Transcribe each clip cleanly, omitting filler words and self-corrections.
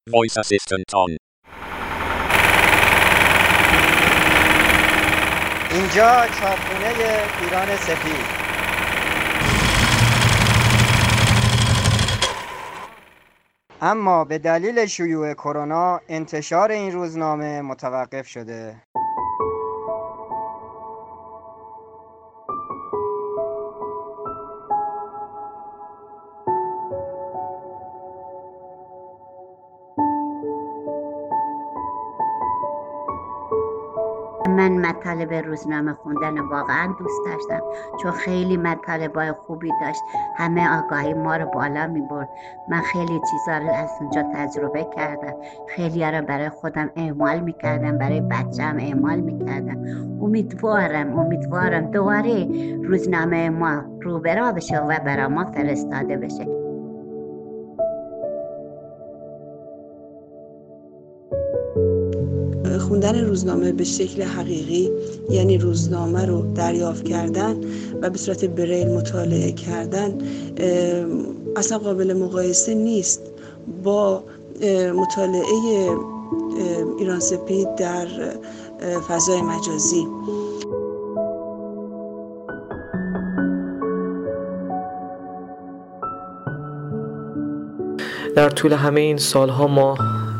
Voice assistant on. اینجا چاپخونه ایران سپید. اما به دلیل شیوع کرونا انتشار این روزنامه متوقف شده. من مطالب روزنامه خوندن واقعا دوست داشتم، چون خیلی مطالبای خوبی داشت، همه آگاهی ما رو بالا می برد. من خیلی چیزا رو از اونجا تجربه کردم، خیلی ها رو برای خودم اعمال می کردم، برای بچه‌م اعمال می کردم. امیدوارم دوباره روزنامه ما رو برا بشه و برای ما فرستاده بشه. خوندن روزنامه به شکل حقیقی، یعنی روزنامه رو دریافت کردن و به صورت بریل مطالعه کردن، اصلا قابل مقایسه نیست با مطالعه ایران سپید در فضای مجازی. در طول همه این سالها ما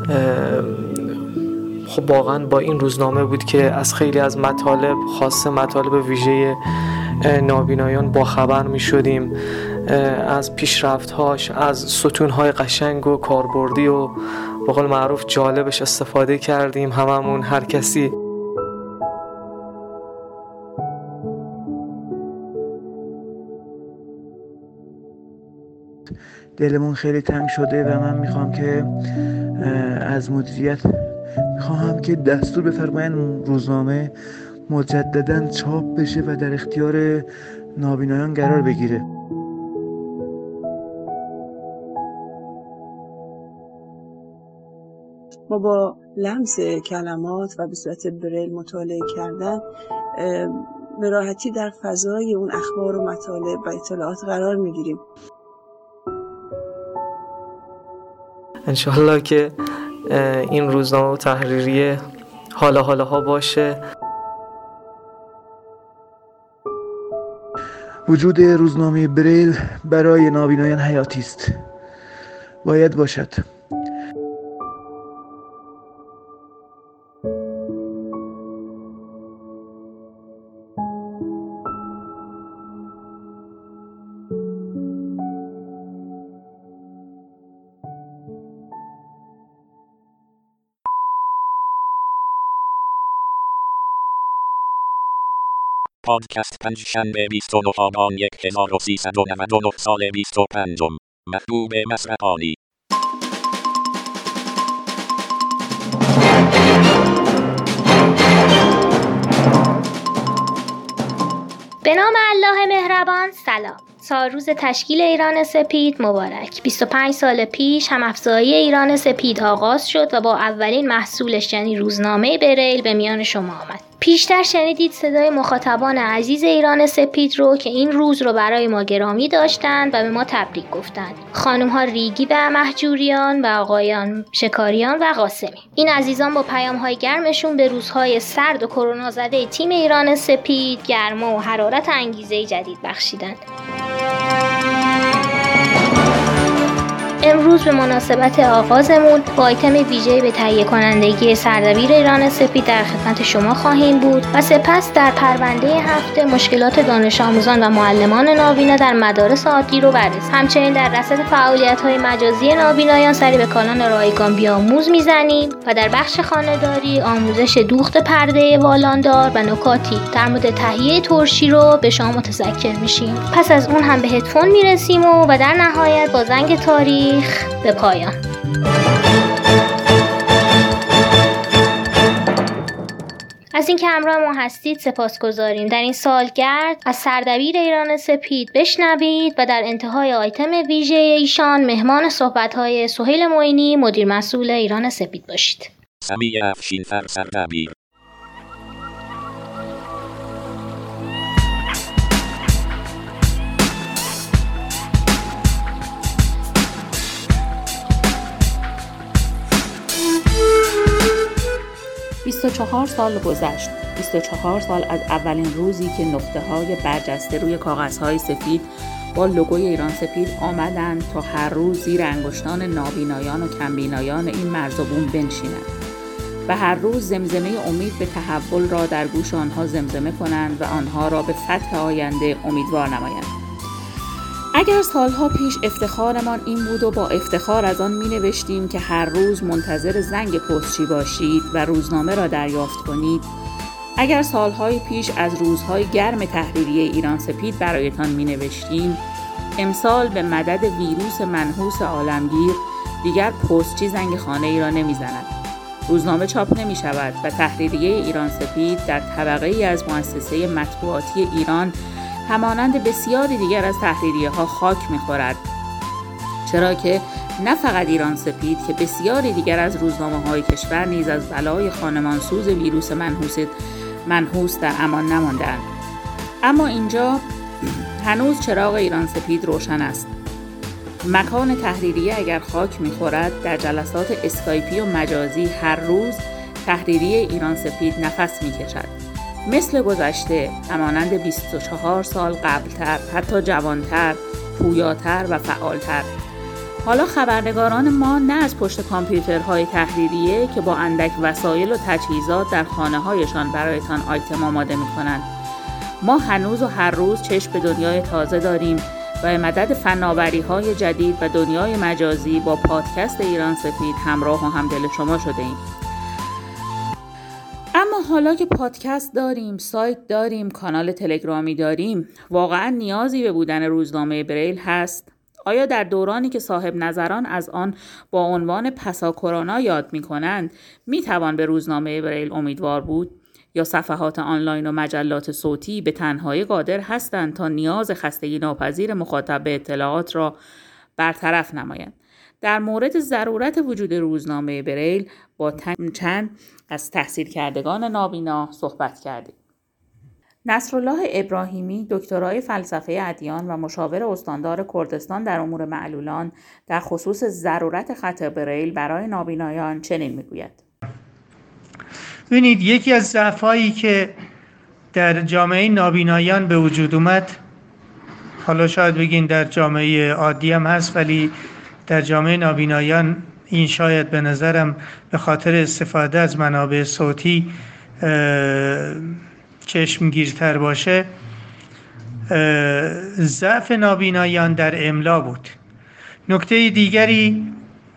خب واقعا با این روزنامه بود که از خیلی از مطالب، خاصه مطالب ویژه نابینایان با خبر می شدیم، از پیشرفت‌هاش، از ستون‌های قشنگ و کاربردی و به قول معروف جالبش استفاده کردیم هممون، هر کسی. دلمون خیلی تنگ شده و من میخوام که از مدیریت میخوام که دستور بفرماین روزنامه مجدداً چاپ بشه و در اختیار نابینایان قرار بگیره. ما با لمس کلمات و به صورت بریل مطالعه کردن به راحتی در فضای اون اخبار و مطالب و اطلاعات قرار میگیریم. انشالله که این روزنامه تحریریه حالا باشه. وجود روزنامه بریل برای نابینایان حیاتی است، باید باشد. پادکست پنجشنبه 29 آبان 1399 سال 25. محبوب مصرعانی. به نام الله مهربان. سلام. سالروز تشکیل ایران سپید مبارک. 25 سال پیش هم‌افزایی ایران سپید آغاز شد و با اولین محصولش یعنی روزنامه بریل به میان شما آمد. پیشتر شنیدید صدای مخاطبان عزیز ایران سپید رو که این روز رو برای ما گرامی داشتند و به ما تبریک گفتند. خانم‌ها ریگی و مهجوریان و آقایان شکاریان و قاسمی. این عزیزان با پیام‌های گرمشون به روزهای سرد و کرونا زده تیم ایران سپید گرما و حرارت انگیزه جدید بخشیدند. امروز به مناسبت آغازمون با آیتم ویژه‌ای به تهیه کنندگی سردبیر ایران سپید در خدمت شما خواهیم بود و سپس در پرونده هفته مشکلات دانش آموزان و معلمان نابینا در مدارس عادی رو بررسی. همچنین در رصد فعالیت‌های مجازی نابینایان سری به کانال رایگان بیاموز میزنیم و در بخش خانه‌داری آموزش دوخت پرده والاندار و نکاتی در مورد تهیه ترشی رو به شما متذکر میشیم. پس از اون هم به هدفون میرسیم و در نهایت با زنگ تاریخ به پایان. از اینکه همراه ما هستید سپاسگزاریم. در این سالگرد از سردبیر ایران سپید بشنوید و در انتهای آیتم ویژه ایشان مهمان صحبت‌های سهیل معینی مدیر مسئول ایران سپید باشید. سمیع افشین‌فر سردبیر. 24 سال گذشت. 24 سال از اولین روزی که نقطه‌های برجسته روی کاغذهای سفید با لوگوی ایران سپید آمدند تا هر روز زیر انگشتان نابینایان و کمبینایان این مرز و بوم بنشینند و هر روز زمزمه امید به تحول را در گوش آنها زمزمه کنند و آنها را به فتح آینده امیدوار نمایند. اگر سالها پیش افتخارمان این بود و با افتخار از آن می نوشتیم که هر روز منتظر زنگ پستچی باشید و روزنامه را دریافت کنید، اگر سالهای پیش از روزهای گرم تحریریه ایران سپید برایتان می نوشتیم، امسال به مدد ویروس منحوس عالمگیر دیگر پستچی زنگ خانه ای را نمی زند. روزنامه چاپ نمی شود و تحریریه ایران سپید در طبقه ای از مؤسسه مطبوعاتی ایران همانند بسیاری دیگر از تحریریه ها خاک می خورد. چرا که نه فقط ایران سپید که بسیاری دیگر از روزنامه های کشور نیز از بلای خانمانسوز ویروس منحوس در امان نماندند. اما اینجا هنوز چراغ ایران سپید روشن است. مکان تحریریه اگر خاک می‌خورد، در جلسات اسکایپی و مجازی هر روز تحریریه ایران سپید نفس می‌کشد. مثل گذشته، همانند 24 سال قبلتر، حتی جوانتر، پویاتر و فعالتر. حالا خبرنگاران ما نه از پشت کامپیوترهای تحریریه که با اندک وسایل و تجهیزات در خانه‌هایشان برایتان آیتم آماده می‌کنند. ما هنوز و هر روز چشم به دنیای تازه داریم و به مدد فناوری‌های جدید و دنیای مجازی با پادکست ایران سپید همراه و همدل شما شده ایم. اما حالا که پادکست داریم، سایت داریم، کانال تلگرامی داریم، واقعا نیازی به بودن روزنامه بریل هست؟ آیا در دورانی که صاحب نظران از آن با عنوان پسا کرونا یاد می‌کنند، می‌توان به روزنامه بریل امیدوار بود؟ یا صفحات آنلاین و مجلات صوتی به تنهایی قادر هستند تا نیاز خستگی ناپذیر مخاطب به اطلاعات را برطرف نمایند؟ در مورد ضرورت وجود روزنامه بریل با چند از تحصیل کردگان نابینا صحبت کردیم. نصرالله ابراهیمی، دکترای فلسفه ادیان و مشاور استاندار کردستان در امور معلولان، در خصوص ضرورت خط بریل برای نابینایان چنین میگوید: ببینید، یکی از ضعف‌هایی که در جامعه نابینایان به وجود اومد، حالا شاید بگین در جامعه عادی هم هست، ولی در جامعه نابینایان این شاید به نظرم به خاطر استفاده از منابع صوتی چشمگیرتر باشه، ضعف نابینایان در املا بود. نکته دیگری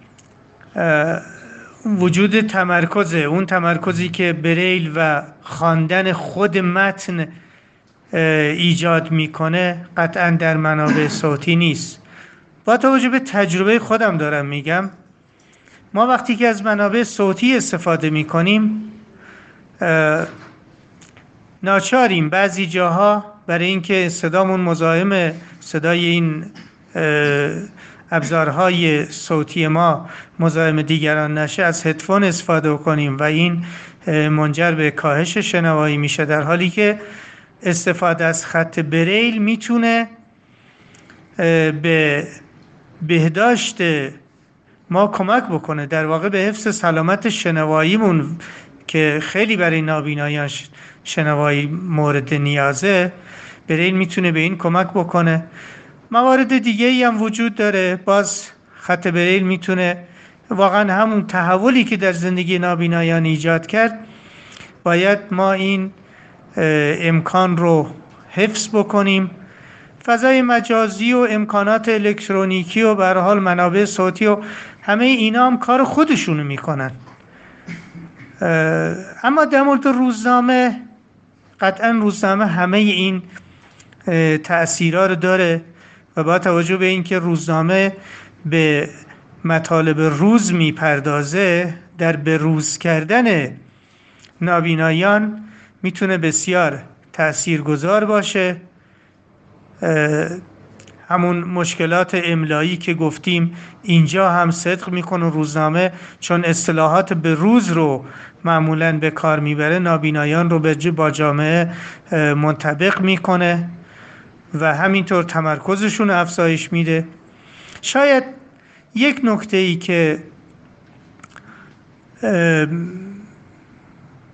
وجود تمرکز، اون تمرکزی که بریل و خواندن خود متن ایجاد میکنه قطعا در منابع صوتی نیست. با توجه به تجربه خودم دارم میگم، ما وقتی که از منابع صوتی استفاده میکنیم ناچاریم بعضی جاها برای اینکه صدامون مزاحم صدای این ابزارهای صوتی ما مزاحم دیگران نشه از هدفون استفاده کنیم و این منجر به کاهش شنوایی میشه، در حالی که استفاده از خط بریل میتونه به بهداشت ما کمک بکنه، در واقع به حفظ سلامت شنواییمون که خیلی برای نابینایان شنوایی مورد نیازه. بریل میتونه به این کمک بکنه. موارد دیگه ای هم وجود داره. باز خط بریل میتونه واقعا همون تحولی که در زندگی نابینایان ایجاد کرد، باید ما این امکان رو حفظ بکنیم. فضای مجازی و امکانات الکترونیکی و به هر حال منابع صوتی و همه اینا هم کار خودشونو میکنن. اما در مورد روزنامه، قطعا روزنامه همه این تأثیرها رو داره و با توجه به اینکه روزنامه به مطالب روز میپردازه، در بروز کردن نابینایان میتونه بسیار تأثیرگذار باشه. همون مشکلات املایی که گفتیم اینجا هم صدق میکنه روزنامه، چون اصطلاحات به روز رو معمولاً به کار میبره، نابینایان رو با جامعه منطبق میکنه و همینطور تمرکزشون افزایش میده. شاید یک نکته ای که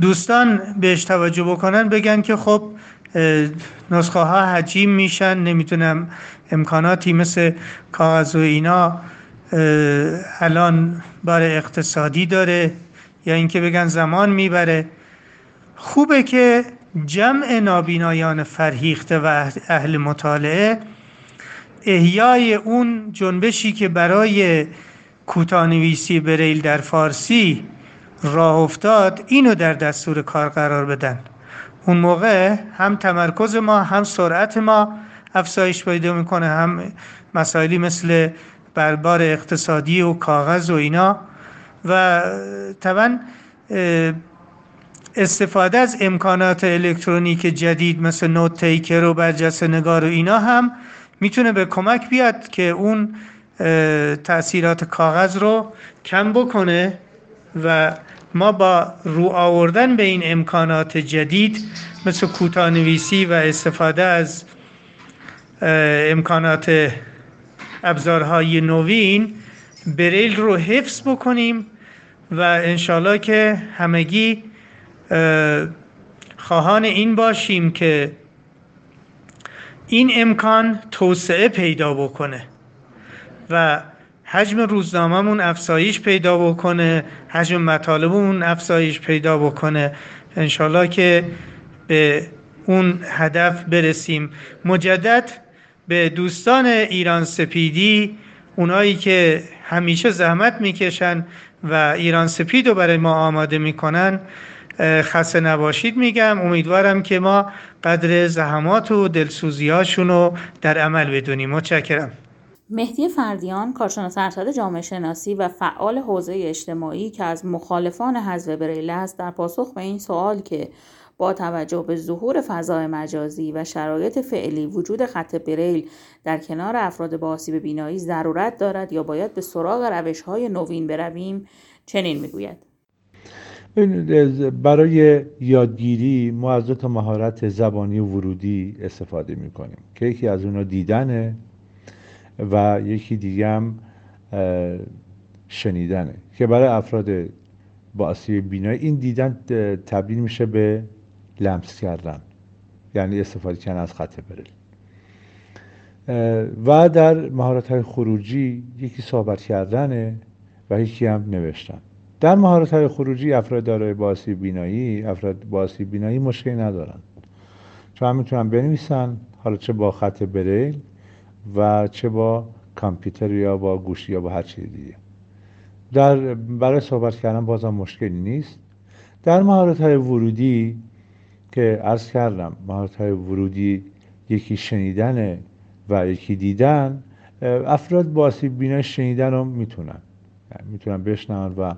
دوستان بهش توجه بکنن، بگن که خب نسخه ها حجیم میشن، نمیتونم امکاناتی مثل کاغذ و اینا الان بار اقتصادی داره، یا اینکه بگن زمان میبره. خوبه که جمع نابینایان فرهیخته و اهل مطالعه احیای اون جنبشی که برای کوتاه‌نویسی بریل در فارسی راه افتاد اینو در دستور کار قرار بدن. اون موقع هم تمرکز ما، هم سرعت ما افزایش پیدا میکنه، هم مسائلی مثل بربار اقتصادی و کاغذ و اینا، و طبعا استفاده از امکانات الکترونیک جدید مثل نوت تیکر و برجسته نگار و اینا هم میتونه به کمک بیاد که اون تأثیرات کاغذ رو کم بکنه و ما با رو آوردن به این امکانات جدید مثل کوتاه‌نویسی و استفاده از امکانات ابزارهای نوین بریل رو حفظ بکنیم و انشالله که همگی خواهان این باشیم که این امکان توسعه پیدا بکنه و حجم روزنامه‌مون افزایش پیدا بکنه، حجم مطالبمون افزایش پیدا بکنه، انشالله که به اون هدف برسیم. مجدد به دوستان ایران سپیدی، اونایی که همیشه زحمت میکشن و ایران سپید رو برای ما آماده میکنن، خسته نباشید میگم. امیدوارم که ما قدر زحمات و دلسوزی‌هاشون رو در عمل بدونیم. متشکرم. مهدی فردیان، کارشناس ارشد جامعه شناسی و فعال حوزه اجتماعی که از مخالفان حذف بریل است، در پاسخ به این سوال که با توجه به ظهور فضای مجازی و شرایط فعلی وجود خط بریل در کنار افراد با آسیب بینایی ضرورت دارد یا باید به سراغ روش‌های نوین برویم، چنین میگوید: برای یادگیری ما از 2 مهارت زبانی ورودی استفاده میکنیم که یکی از اونها دیدنه و یکی دیگه هم شنیدنه، که برای افراد با آسیب بینایی این دیدن تبدیل میشه به لمس کردن، یعنی استفاده کردن از خط بریل. و در مهارت‌های خروجی یکی صحبت کردنه و یکی هم نوشتن. در مهارت‌های خروجی افراد دارای با آسیب بینایی مشکلی ندارن، چون هم میتونن بنویسن، حالا چه با خط بریل و چه با کامپیوتر یا با گوشی یا با هر چیز دیگه. برای صحبت کردن بازم مشکلی نیست. در مهارت‌های ورودی که عرض کردم، مهارت‌های ورودی یکی شنیدن و یکی دیدن، افراد با آسیب بینایی شنیدن رو میتونن بشنون و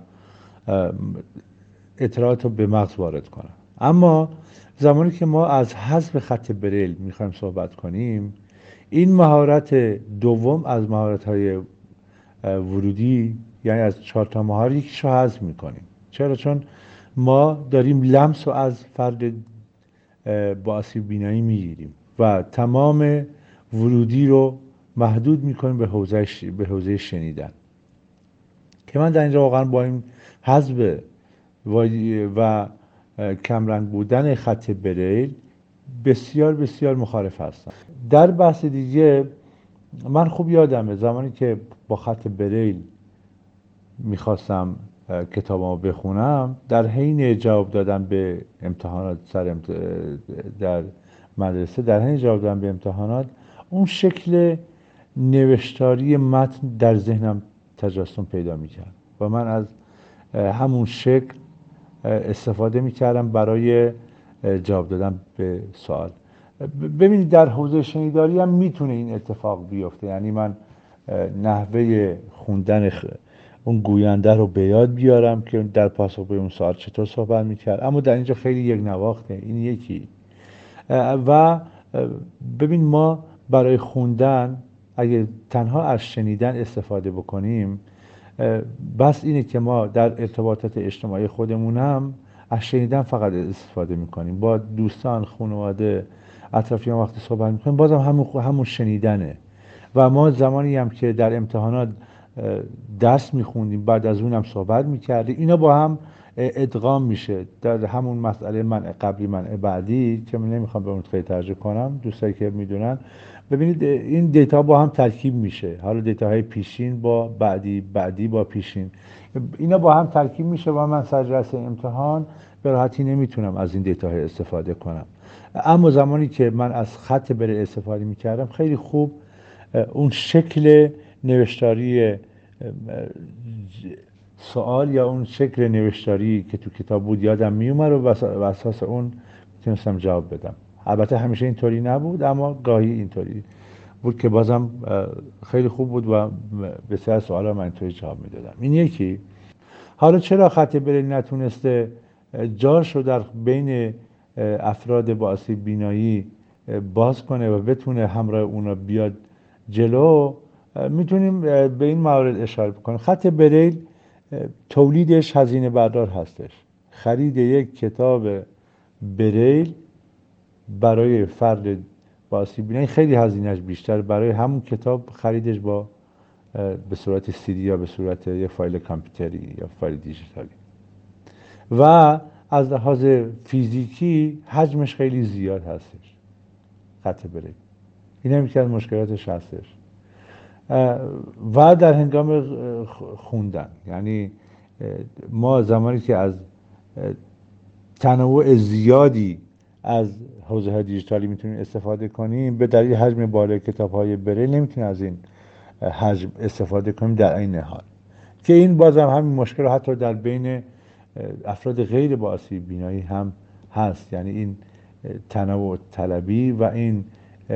اطلاعات رو به مغز وارد کنن. اما زمانی که ما از حذف خط بریل میخوایم صحبت کنیم، این مهارت دوم از مهارت‌های ورودی، یعنی از 4 تا مهارت یکیشو حذف میکنیم. چرا؟ چون ما داریم لمس رو از فرد با آسیب بینایی میگیریم و تمام ورودی رو محدود میکنیم به حوزه شنیدن، که من در اینجا واقعا با این حذف و کمرنگ بودن خط بریل بسیار بسیار مخالف هستم. در بحث دیگه، من خوب یادمه زمانی که با خط بریل میخواستم کتابامو بخونم، در حین جواب دادن به امتحانات در مدرسه، در حین جواب دادن به امتحانات، اون شکل نوشتاری متن در ذهنم تجسم پیدا میکرد و من از همون شکل استفاده میکردم برای جواب دادن به سوال. ببینید در حوزه شنیداری هم میتونه این اتفاق بیفته، یعنی من نحوه خوندن اون گوینده رو به یاد بیارم که در پاسخ به اون سوال چطور صحبت میکرد، اما در اینجا خیلی یک نواخته، این یکی. و ببین ما برای خوندن اگه تنها از شنیدن استفاده بکنیم، بس اینه که ما در ارتباطات اجتماعی خودمون هم از شنیدن فقط استفاده میکنیم. با دوستان، خانواده، اطرافیان وقتی صحبت میکنیم بازم همون شنیدنه. و ما زمانی هم که در امتحانات درس میخوندیم، بعد از اونم صحبت میکردیم، اینا با هم ادغام میشه در همون مسئله منع قبلی منع بعدی که من نمیخوام به اون خیلی ترجمه کنم، دوستایی که میدونن ببینید این دیتا با هم ترکیب میشه. حالا دیتاهای پیشین با بعدی با پیشین، اینا با هم ترکیب میشه و من سر جلسه امتحان به راحتی نمیتونم از این دیتاهای استفاده کنم. اما زمانی که من از خط بریل استفاده میکردم خیلی خوب اون شکل نوشتاری سوال یا اون شکل نوشتاری که تو کتاب بود یادم میومد و اساس اون میتونستم جواب بدم. البته همیشه اینطوری نبود، اما گاهی اینطوری بود که بازم خیلی خوب بود و بسیار سوالا من اینطوری جواب میدادم. این یکی. حالا چرا خط بریل نتونسته جاشو در بین افراد با آسیب بینایی باز کنه و بتونه همراه اونا بیاد جلو؟ میتونیم به این موارد اشاره بکنیم. خط بریل تولیدش هزینه بردار هستش. خرید یک کتاب بریل برای فرد با آسیب بینایی خیلی هزینهش بیشتر برای همون کتاب خریدش با به صورت CD یا به صورت یک فایل کامپیوتری یا فایل دیجیتالی. و از لحاظ فیزیکی حجمش خیلی زیاد هستش خط بریل. این هم یکی از مشکلاتش هستش. و در هنگام خوندن، یعنی ما زمانی که از تنوع زیادی از حوزه دیجیتالی میتونیم استفاده کنیم، به دلیل حجم بالای کتاب‌های بریل نمیتونیم از این حجم استفاده کنیم در این حال که این بازم همین مشکل حتی در بین افراد غیر با آسیب بینایی هم هست. یعنی این تنوع طلبی و این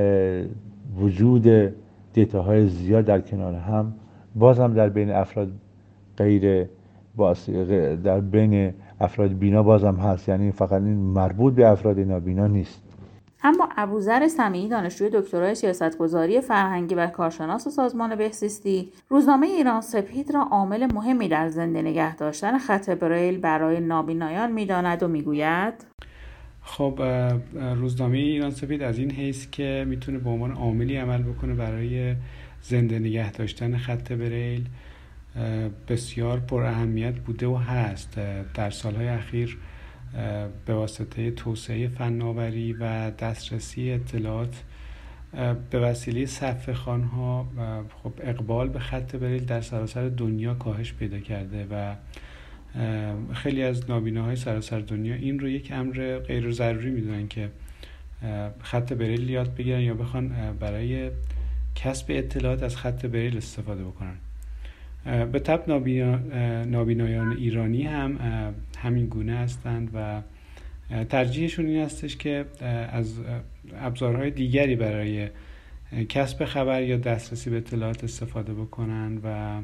وجود دیتاهای زیاد در کنار هم بازم در بین افراد غیر در بین افراد بینا بازم هست. یعنی فقط این مربوط به افراد نابینا نیست. اما ابوذر سمیعی، دانشجوی دکترای سیاستگذاری فرهنگی و کارشناس سازمان بهزیستی، روزنامه ایران سپید را عامل مهمی در زنده نگه داشتن خط بریل برای نابینایان می‌داند و می‌گوید: خب روزنامه ایران سپید از این حیث که میتونه به عنوان عاملی عمل بکنه برای زنده نگه داشتن خط بریل بسیار پر اهمیت بوده و هست. در سالهای اخیر به واسطه توسعه فناوری و دسترسی اطلاعات به وسیله صفحه‌خوان‌ها خب اقبال به خط بریل در سراسر دنیا کاهش پیدا کرده و خیلی از نابیناهای سراسر دنیا این رو یک امر غیر ضروری میدونن که خط بریل یاد بگیرن یا بخوان برای کسب اطلاعات از خط بریل استفاده بکنن. به طب نابینایان ایرانی هم همین گونه هستند و ترجیحشون این هستش که از ابزارهای دیگری برای کسب خبر یا دسترسی به اطلاعات استفاده بکنن و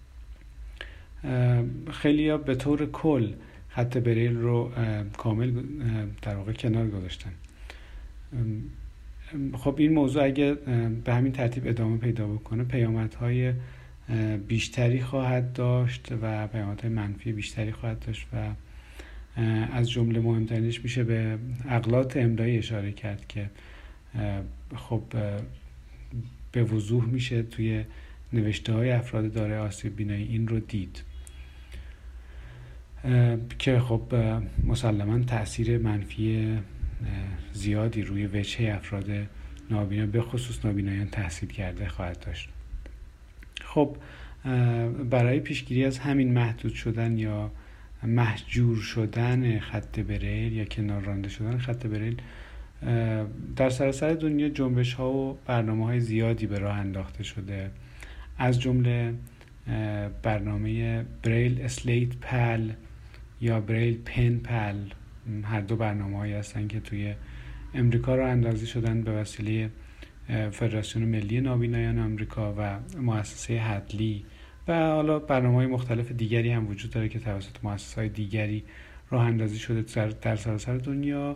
خیلی ها به طور کل خط بریل رو کامل در واقع کنار گذاشتن. خب این موضوع اگه به همین ترتیب ادامه پیدا بکنه پیامدهای بیشتری خواهد داشت و پیامدهای منفی بیشتری خواهد داشت و از جمله مهمترینش میشه به اغلاط املایی اشاره کرد که خب به وضوح میشه توی نوشته های افراد دارای آسیب بینایی این رو دید که خب مسلماً تأثیر منفی زیادی روی وجهه افراد نابینا به خصوص نابینایان تحصیل کرده خواهد داشت. خب برای پیشگیری از همین محدود شدن یا محجور شدن خط بریل یا کنار رانده شدن خط بریل در سراسر دنیا جنبش ها و برنامه های زیادی به راه انداخته شده، از جمله برنامه بریل اسلیت پل یا بریل پن پل. هر دو برنامه هایی هستن که توی امریکا راه اندازی شدن به وسیله فدراسیون ملی نابینایان آمریکا و مؤسسه هدلی و حالا برنامه‌های مختلف دیگری هم وجود داره که توسط مؤسسه‌های دیگری راه اندازی شده در سراسر دنیا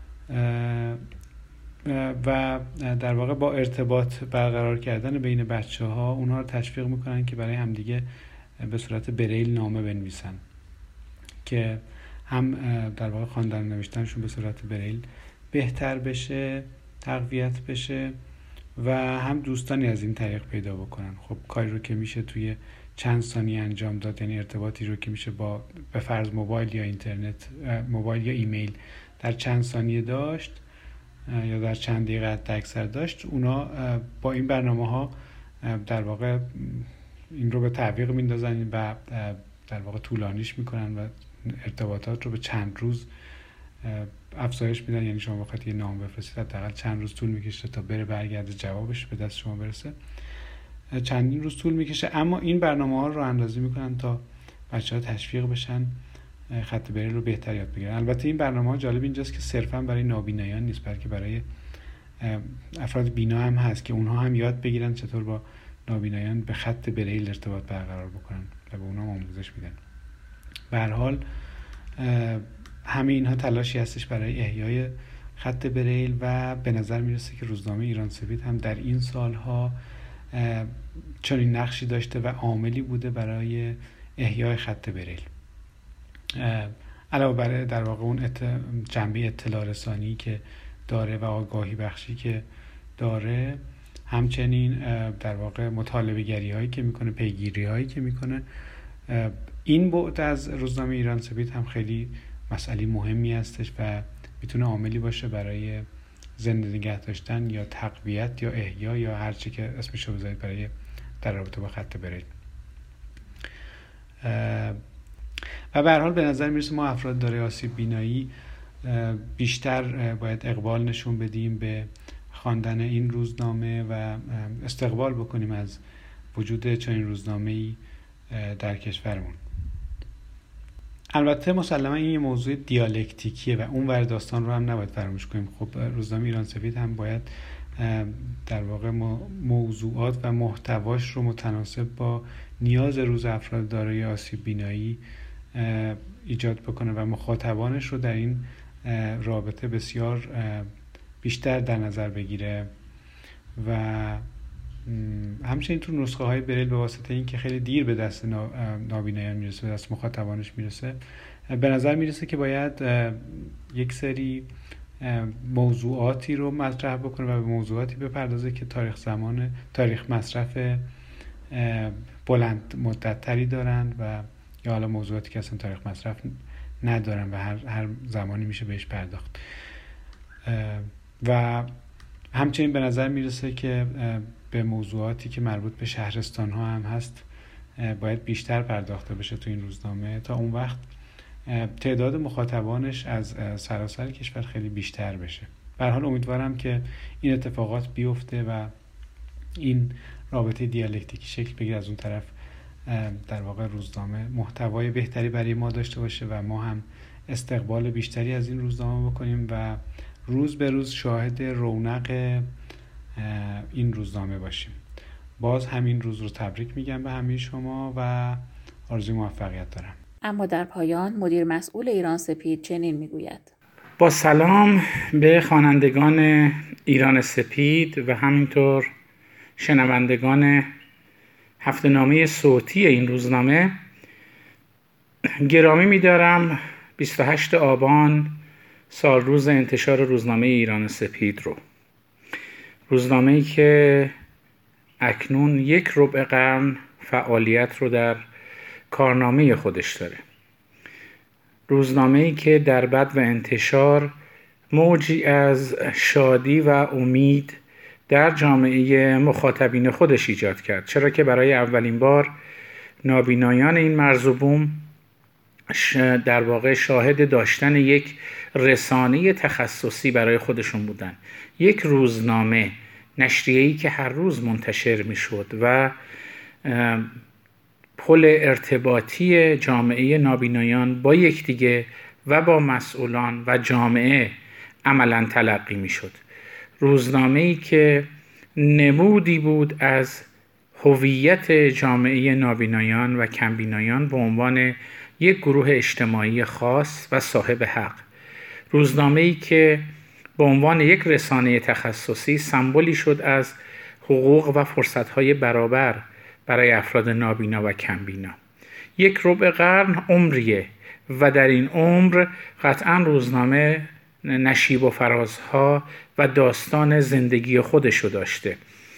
و در واقع با ارتباط برقرار کردن بین بچه‌ها اونها رو تشویق میکنن که برای همدیگه به صورت بریل نامه بنویسن که هم در واقع خواندن و نوشتنشون به صورت بریل بهتر بشه، تقویت بشه و هم دوستانی از این طریق پیدا بکنن. خب کاری رو که میشه توی چند ثانیه انجام داد، یعنی ارتباطی رو که میشه با به فرض موبایل یا اینترنت، موبایل یا ایمیل در چند ثانیه داشت یا در چند دقیقه حتی اکثر داشت، اونا با این برنامه ها در واقع این رو به تعویق میندازن و در واقع طولانیش میکنن و ارتباطات رو به چند روز افزایش میدن. یعنی شما وقتی یه نام بفرستید حداقل چند روز طول میکشه تا بره برگرده جوابش به دست شما برسه، چندین روز طول میکشه. اما این برنامه ها رو اندازی میکنن تا بچه‌ها تشویق بشن خط بریل رو بهتر یاد بگیرن. البته این برنامه ها جالب اینجاست که صرفا برای نابینایان نیست، بلکه برای افراد بینا هم هست که اونها هم یاد بگیرن چطور با نابینایان به خط بریل ارتباط برقرار بکنن و به اونها آموزش میدن. به هر حال همه اینها تلاشی هستش برای احیای خط بریل و به نظر میرسه که روزنامه ایران سپید هم در این سالها چنین نقشی داشته و عاملی بوده برای احیای خط بریل. علاوه بر در واقع اون جنبه اطلاع رسانی که داره و آگاهی بخشی که داره، همچنین در واقع مطالبه گری هایی که میکنه، پیگیری هایی که میکنه. این بعد از روزنامه ایران سپید هم خیلی مسئله مهمی هستش و میتونه عاملی باشه برای زنده نگه داشتن یا تقویت یا احیا یا هر چی که اسمشو بذارید برای در رابطه با خط بریل. و به هر حال به نظر میرسه ما افراد دارای آسیب بینایی بیشتر باید اقبال نشون بدیم به خواندن این روزنامه و استقبال بکنیم از وجود چنین روزنامه‌ای در کشورمون. البته مسلما این یه موضوع دیالکتیکیه و اون ور داستان رو هم نباید فراموش کنیم. خب روزنامه ایران سپید هم باید در واقع موضوعات و محتواش رو متناسب با نیاز روز افراد دارای آسیب بینایی ایجاد بکنه و مخاطبانش رو در این رابطه بسیار بیشتر در نظر بگیره و همچنین تو نسخه های بریل به واسطه این که خیلی دیر به دست نابینایان میرسه، به دست مخاطبانش میرسه، به نظر میرسه که باید یک سری موضوعاتی رو مطرح بکنه و به موضوعاتی بپردازه که تاریخ مصرف بلند مدت تری دارند و یا حالا موضوعاتی که اصلا تاریخ مصرف ندارن و هر زمانی میشه بهش پرداخت. و همچنین به نظر میرسه که به موضوعاتی که مربوط به شهرستان ها هم هست باید بیشتر پرداخته بشه تو این روزنامه تا اون وقت تعداد مخاطبانش از سراسر کشور خیلی بیشتر بشه. به هر حال امیدوارم که این اتفاقات بیفته و این رابطه دیالکتیکی شکل بگیره، از اون طرف در واقع روزنامه محتوای بهتری برای ما داشته باشه و ما هم استقبال بیشتری از این روزنامه بکنیم و روز به روز شاهد رونق این روزنامه باشیم. باز همین روز رو تبریک میگم به همه شما و آرزوی موفقیت دارم. اما در پایان مدیر مسئول ایران سپید چنین میگوید: با سلام به خوانندگان ایران سپید و همینطور شنوندگان هفته‌نامه صوتی این روزنامه. گرامی می‌دارم 28 آبان سال روز انتشار روزنامه ایران سپید رو، روزنامه‌ای که اکنون 1/4 قرن فعالیت رو در کارنامه خودش داره، روزنامه‌ای که در بدو انتشار موجی از شادی و امید در جامعه مخاطبین خودش ایجاد کرد، چرا که برای اولین بار نابینایان این مرز و بوم در واقع شاهد داشتن یک رسانه تخصصی برای خودشون بودن، یک روزنامه نشریه‌ای که هر روز منتشر میشد و پل ارتباطی جامعه نابینایان با یکدیگه و با مسئولان و جامعه عملاً تلقی میشد. روزنامه‌ای که نمودی بود از هویت جامعه نابینایان و کمبینایان به عنوان یک گروه اجتماعی خاص و صاحب حق. روزنامه‌ای که به عنوان یک رسانه تخصصی سمبولی شد از حقوق و فرصت‌های برابر برای افراد نابینا و کمبینا. 1/4 قرن عمریه و در این عمر قطعاً روزنامه نشیب و فرازها و داستان زندگی خودشو داشته.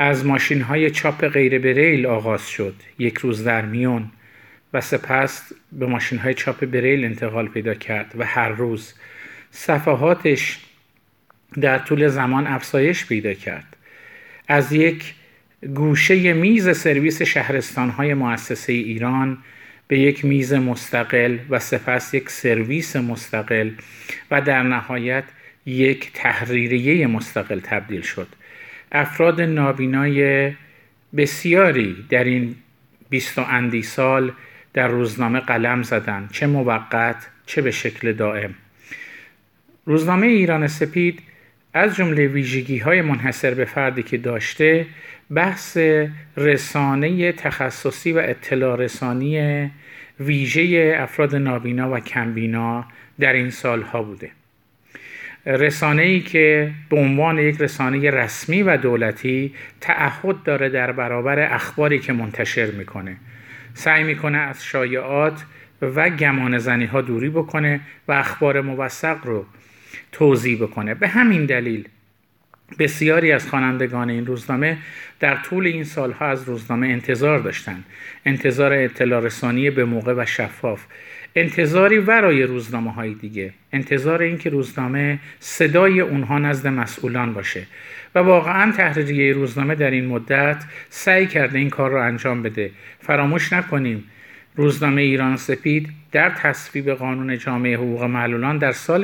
از ماشین‌های چاپ غیر بریل آغاز شد، یک روز در میون، و سپس به ماشین‌های چاپ بریل انتقال پیدا کرد و هر روز صفحاتش در طول زمان افزایش پیدا کرد. از یک گوشه میز سرویس شهرستان‌های مؤسسه ایران به یک میز مستقل و سپس یک سرویس مستقل و در نهایت یک تحریریه مستقل تبدیل شد. افراد نابینای بسیاری در این 20 و اندی سال در روزنامه قلم زدند، چه موقت چه به شکل دائم. روزنامه ایران سپید از جمله ویژگی‌های منحصر به فردی که داشته، بحث رسانه تخصصی و اطلاع رسانی ویژه افراد نابینا و کمبینا در این سالها بوده. رسانه‌ای که به عنوان یک رسانه رسمی و دولتی تعهد داره در برابر اخباری که منتشر میکنه، سعی میکنه از شایعات و گمانه‌زنی‌ها دوری بکنه و اخبار موثق رو توزیع بکنه. به همین دلیل بسیاری از خوانندگان این روزنامه در طول این سالها از روزنامه انتظار داشتند، انتظار اطلاع رسانی به موقع و شفاف، انتظاری ورای روزنامه‌های دیگه، انتظار این که روزنامه صدای اونها نزد مسئولان باشه و واقعا تحریریه روزنامه در این مدت سعی کرده این کار رو انجام بده. فراموش نکنیم روزنامه ایران سپید در تصویب قانون جامعه حقوق معلولان در سال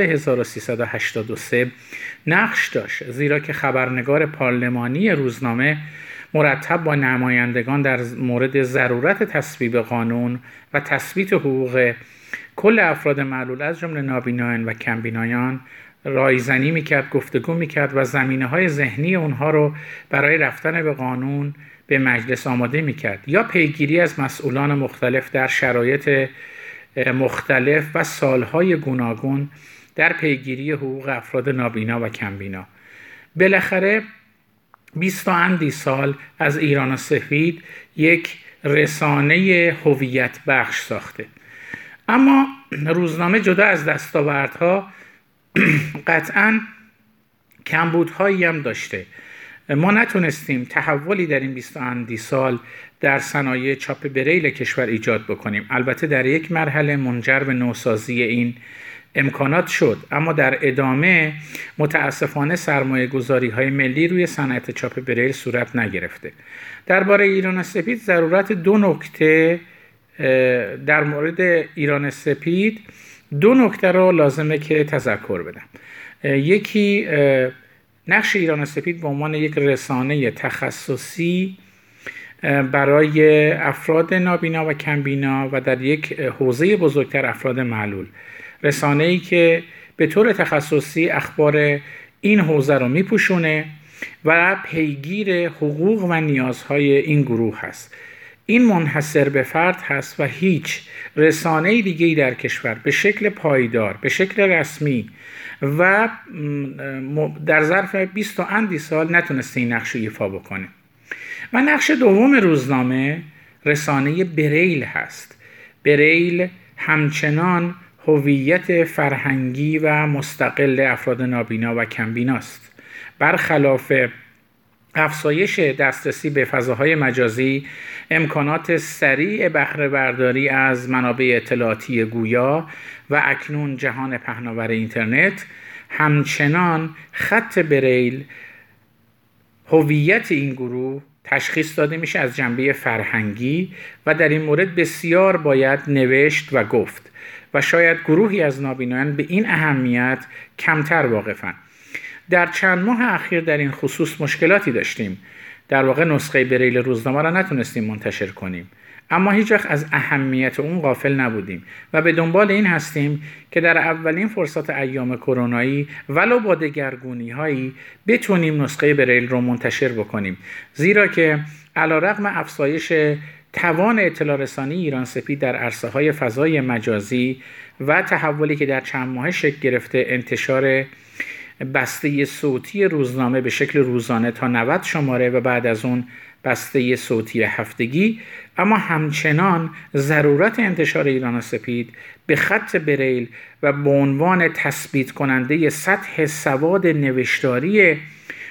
1383 نقش داشت، زیرا که خبرنگار پارلمانی روزنامه مرتب با نمایندگان در مورد ضرورت تصویب قانون و تثبیت حقوق کل افراد معلول از جمله نابینایان و کمبینایان رایزنی میکرد، گفتگو میکرد و زمینه‌های ذهنی اونها رو برای رفتن به قانون به مجلس آماده میکرد، یا پیگیری از مسئولان مختلف در شرایط مختلف و سالهای گوناگون در پیگیری حقوق افراد نابینا و کمبینا. بالاخره 20 اندی سال از ایران سپید یک رسانه هویت بخش ساخته. اما روزنامه جدا از دستاوردها قطعاً کمبودهایی هم داشته. ما نتونستیم تحولی در این 20 اندی سال در صنایع چاپ بریل کشور ایجاد بکنیم. البته در یک مرحله منجر به نوسازی این امکانات شد، اما در ادامه متاسفانه سرمایه گذاری های ملی روی صنعت چاپ بریل صورت نگرفته. درباره ایران سپید ضرورت دو نکته در مورد ایران سپید دو نکته رو لازمه که تذکر بدم. یکی نقش ایران سپید به عنوان یک رسانه تخصصی برای افراد نابینا و کمبینا و در یک حوزه بزرگتر افراد معلول، رسانه‌ای که به طور تخصصی اخبار این حوزه رو میپوشونه و پیگیر حقوق و نیازهای این گروه هست. این منحصر به فرد هست و هیچ رسانه دیگه‌ای در کشور به شکل پایدار، به شکل رسمی و در ظرف 20 اندی سال نتونسته این نقش رو ایفا بکنه. و نقش دوم روزنامه رسانه بریل هست. بریل همچنان هویت فرهنگی و مستقل افراد نابینا و کمبیناست. برخلاف افزایش دسترسی به فضاهای مجازی، امکانات سریع بهره برداری از منابع اطلاعاتی گویا و اکنون جهان پهناور اینترنت، همچنان خط بریل هویت این گروه تشخیص داده میشه از جنبه فرهنگی و در این مورد بسیار باید نوشت و گفت و شاید گروهی از نابینایان به این اهمیت کمتر واقفن. در چند ماه اخیر در این خصوص مشکلاتی داشتیم. در واقع نسخه بریل روزنامه را نتونستیم منتشر کنیم، اما هیچ وقت از اهمیت اون غافل نبودیم و به دنبال این هستیم که در اولین فرصت ایام کرونایی ولو با دگرگونی‌هایی بتونیم نسخه بریل رو منتشر بکنیم، زیرا که علیرغم افزایش توان اطلاع رسانی ایران سپید در عرصه‌های فضای مجازی و تحولی که در چند ماه شکل گرفته، انتشار بسته صوتی روزنامه به شکل روزانه تا 90 شماره و بعد از اون بسته صوتی هفتگی، اما همچنان ضرورت انتشار ایران سپید به خط بریل و به عنوان تثبیت کننده سطح سواد نوشتاری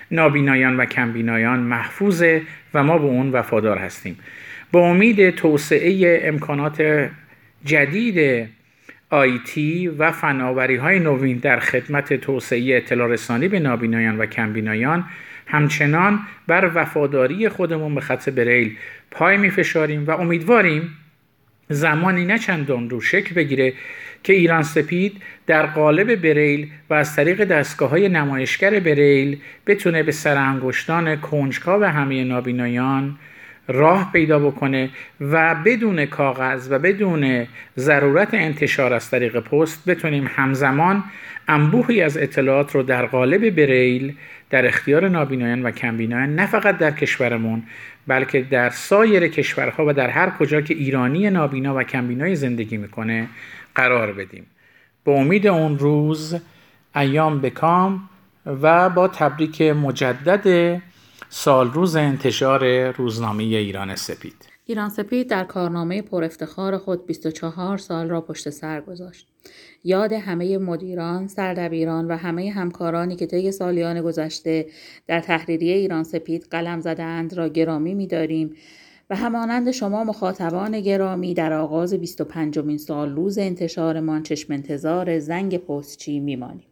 نابینایان و کمبینایان محفوظه و ما به اون وفادار هستیم. با امید توسعه امکانات جدید آیتی و فناوری‌های نوین در خدمت توسعه اطلاع رسانی به نابینایان و کمبینایان، همچنان بر وفاداری خودمون به خط بریل پای می‌فشاریم و امیدواریم زمانی نه چندان رو شکل بگیره که ایران سپید در قالب بریل و از طریق دستگاه‌های نمایشگر بریل بتونه به سرانگشتان کنجکاو همه نابینایان راه پیدا بکنه و بدون کاغذ و بدون ضرورت انتشار از طریق پست بتونیم همزمان انبوهی از اطلاعات رو در قالب بریل در اختیار نابینایان و کمبینایان نه فقط در کشورمون بلکه در سایر کشورها و در هر کجا که ایرانی نابینا و کمبینای زندگی میکنه قرار بدیم. با امید اون روز ایام بکام و با تبریک مجدد سال روز انتشار روزنامه ایران سپید. ایران سپید در کارنامه پر افتخار خود 24 سال را پشت سر گذاشت. یاد همه مدیران، سردبیران و همه همکارانی که طی سالیان گذشته در تحریریه ایران سپید قلم زدند را گرامی می‌داریم و همانند شما مخاطبان گرامی در آغاز 25مین سال روز انتشارمان چشم انتظار زنگ پستچی می‌مانیم.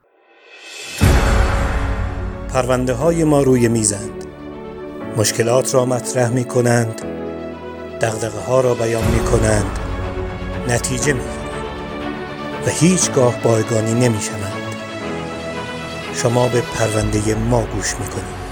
پرونده های ما روی میزند، مشکلات را مطرح می کنند، دغدغه ها را بیان می کنند، نتیجه می گیرند و هیچگاه بایگانی نمی شوند. شما به پرونده ما گوش می کنید.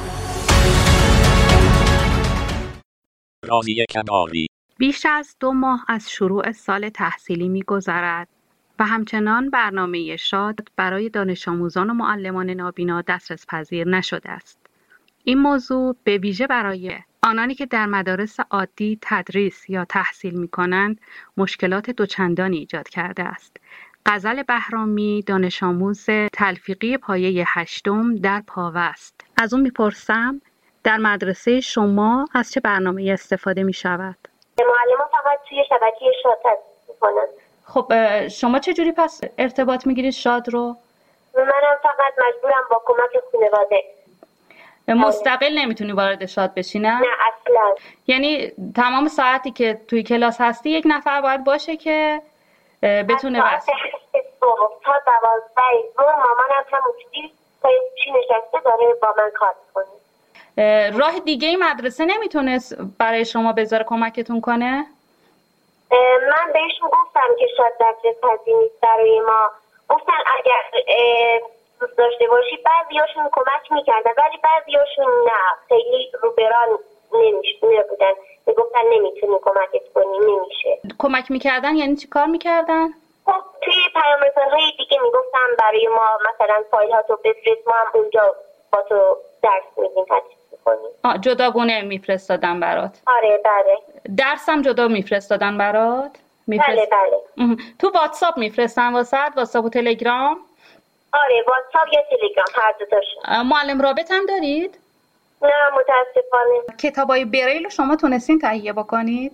راضیه کمالی. بیش از 2 ماه از شروع سال تحصیلی می گذرد و همچنان برنامه شاد برای دانش آموزان و معلمان نابینا دسترس پذیر نشده است. این موضوع به ویژه برای آنانی که در مدارس عادی تدریس یا تحصیل می کنند مشکلات دوچندانی ایجاد کرده است. غزل بهرامی دانش آموز تلفیقی پایه 8 در پاوه است. از اون میپرسم در مدرسه شما از چه برنامه استفاده می شود؟ معلمان فقط توی شبکه شاد تدریس می‌کنند. خب شما چجوری پس ارتباط میگیرید شاد رو؟ منم فقط مجبورم با کمک خانواده. مستقل نمیتونی وارد شاد بشی نه؟ نه اصلا. یعنی تمام ساعتی که توی کلاس هستی یک نفر باید باشه که بتونه تا 12 ظهر مامانم همونجوری تا چی نشسته داره با من کار میکنه. راه دیگه ای مدرسه نمیتونست برای شما بذاره کمکتون کنه؟ من بهشون گفتم که شاید دسترس پذیر نیست برای ما. گفتن اگر دوست داشته باشی بعضیاشون کمک میکردن ولی بعضیاشون نه، خیلی روبران نمیبودن، میگفتن نمیتونی کمکت کنی، نمیشه. کمک میکردن یعنی چی کار میکردن؟ خب توی پیام رسانه‌های دیگه میگفتن برای ما مثلا فایل ها تو بفرست، ما هم اونجا با تو درس میدیم تدریس میکنیم. جداگونه میفرستادن برات؟ آره بله. درس هم جدا میفرستادن برات؟ بله بله. تو واتساپ میفرستن واتساپ و تلگرام؟ آره واتساپ یا تلگرام هر دو تاشون. معلم رابط هم دارید؟ نه متاسفانه. کتابای بریل شما تونستین تهیه بکنید؟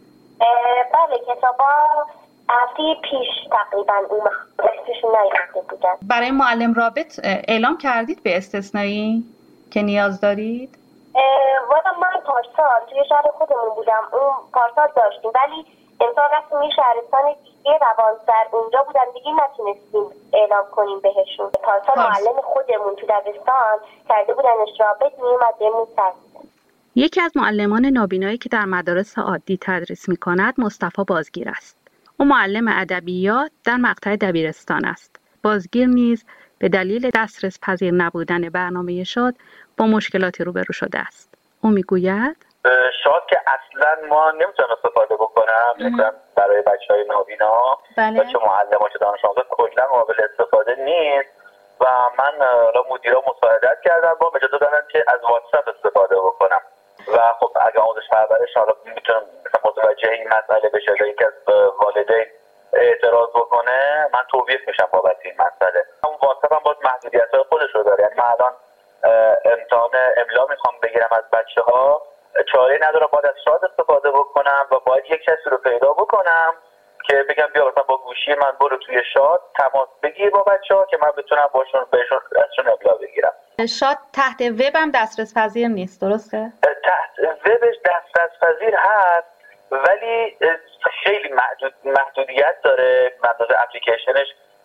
بله کتابا هفته پیش تقریبا اون اسمشون نیامده بودن. برای معلم رابط اعلام کردید به استثنایی که نیاز دارید؟ والا من پارسال توی شهر خودمون بودم، اون پارسال داشتیم ولی امسال رفتیم یه شهرستان دیگه روانسر اونجا بودن دیگه نتونستیم اعلام کنیم بهشون. پارسال معلم خودمون تو دبستان کرده بودنش رابط میومد بهمون سر می‌زد. یکی از معلمان نابینایی که در مدارس عادی تدریس می‌کند مصطفی بازگیر است. او معلم ادبیات در مقطع دبیرستان است. بازگیر نیز به دلیل دسترس پذیر نبودن برنامه شاد با مشکلاتی روبرو شده است. او میگوید شاد که اصلا ما نمیتونم استفاده بکنم مثلا برای بچهای نابینا بله. بچه معلمات دانش آموزا کلا قابل استفاده نیست و من مدیرا مساعدت کردم با اجازه دادن که از واتساپ استفاده بکنم و خب اگه آموزش پرورش حالا میتونم مثلا متوجه این مسئله بشه یا یکی از والدین اعتراض بکنه من توبیخ میشم بابت این مسئله. اون واتساپ هم باز محدودیت‌های خودش رو داره. یعنی من الان امتحان املا میخوام بگیرم از بچه‌ها، چاره ندارم باید از شاد استفاده بکنم و باید یک کسی رو پیدا بکنم که بگم بیا مثلا با گوشی من برو توی شاد تماس بگیر با بچه‌ها که من بتونم بهشون ازشون ابلاغ بگیرم. شاد تحت وب هم دسترس پذیر نیست، درسته؟ تحت وبش دسترس پذیر هست ولی خیلی محدودیت داره، مداد اپلیکیشنش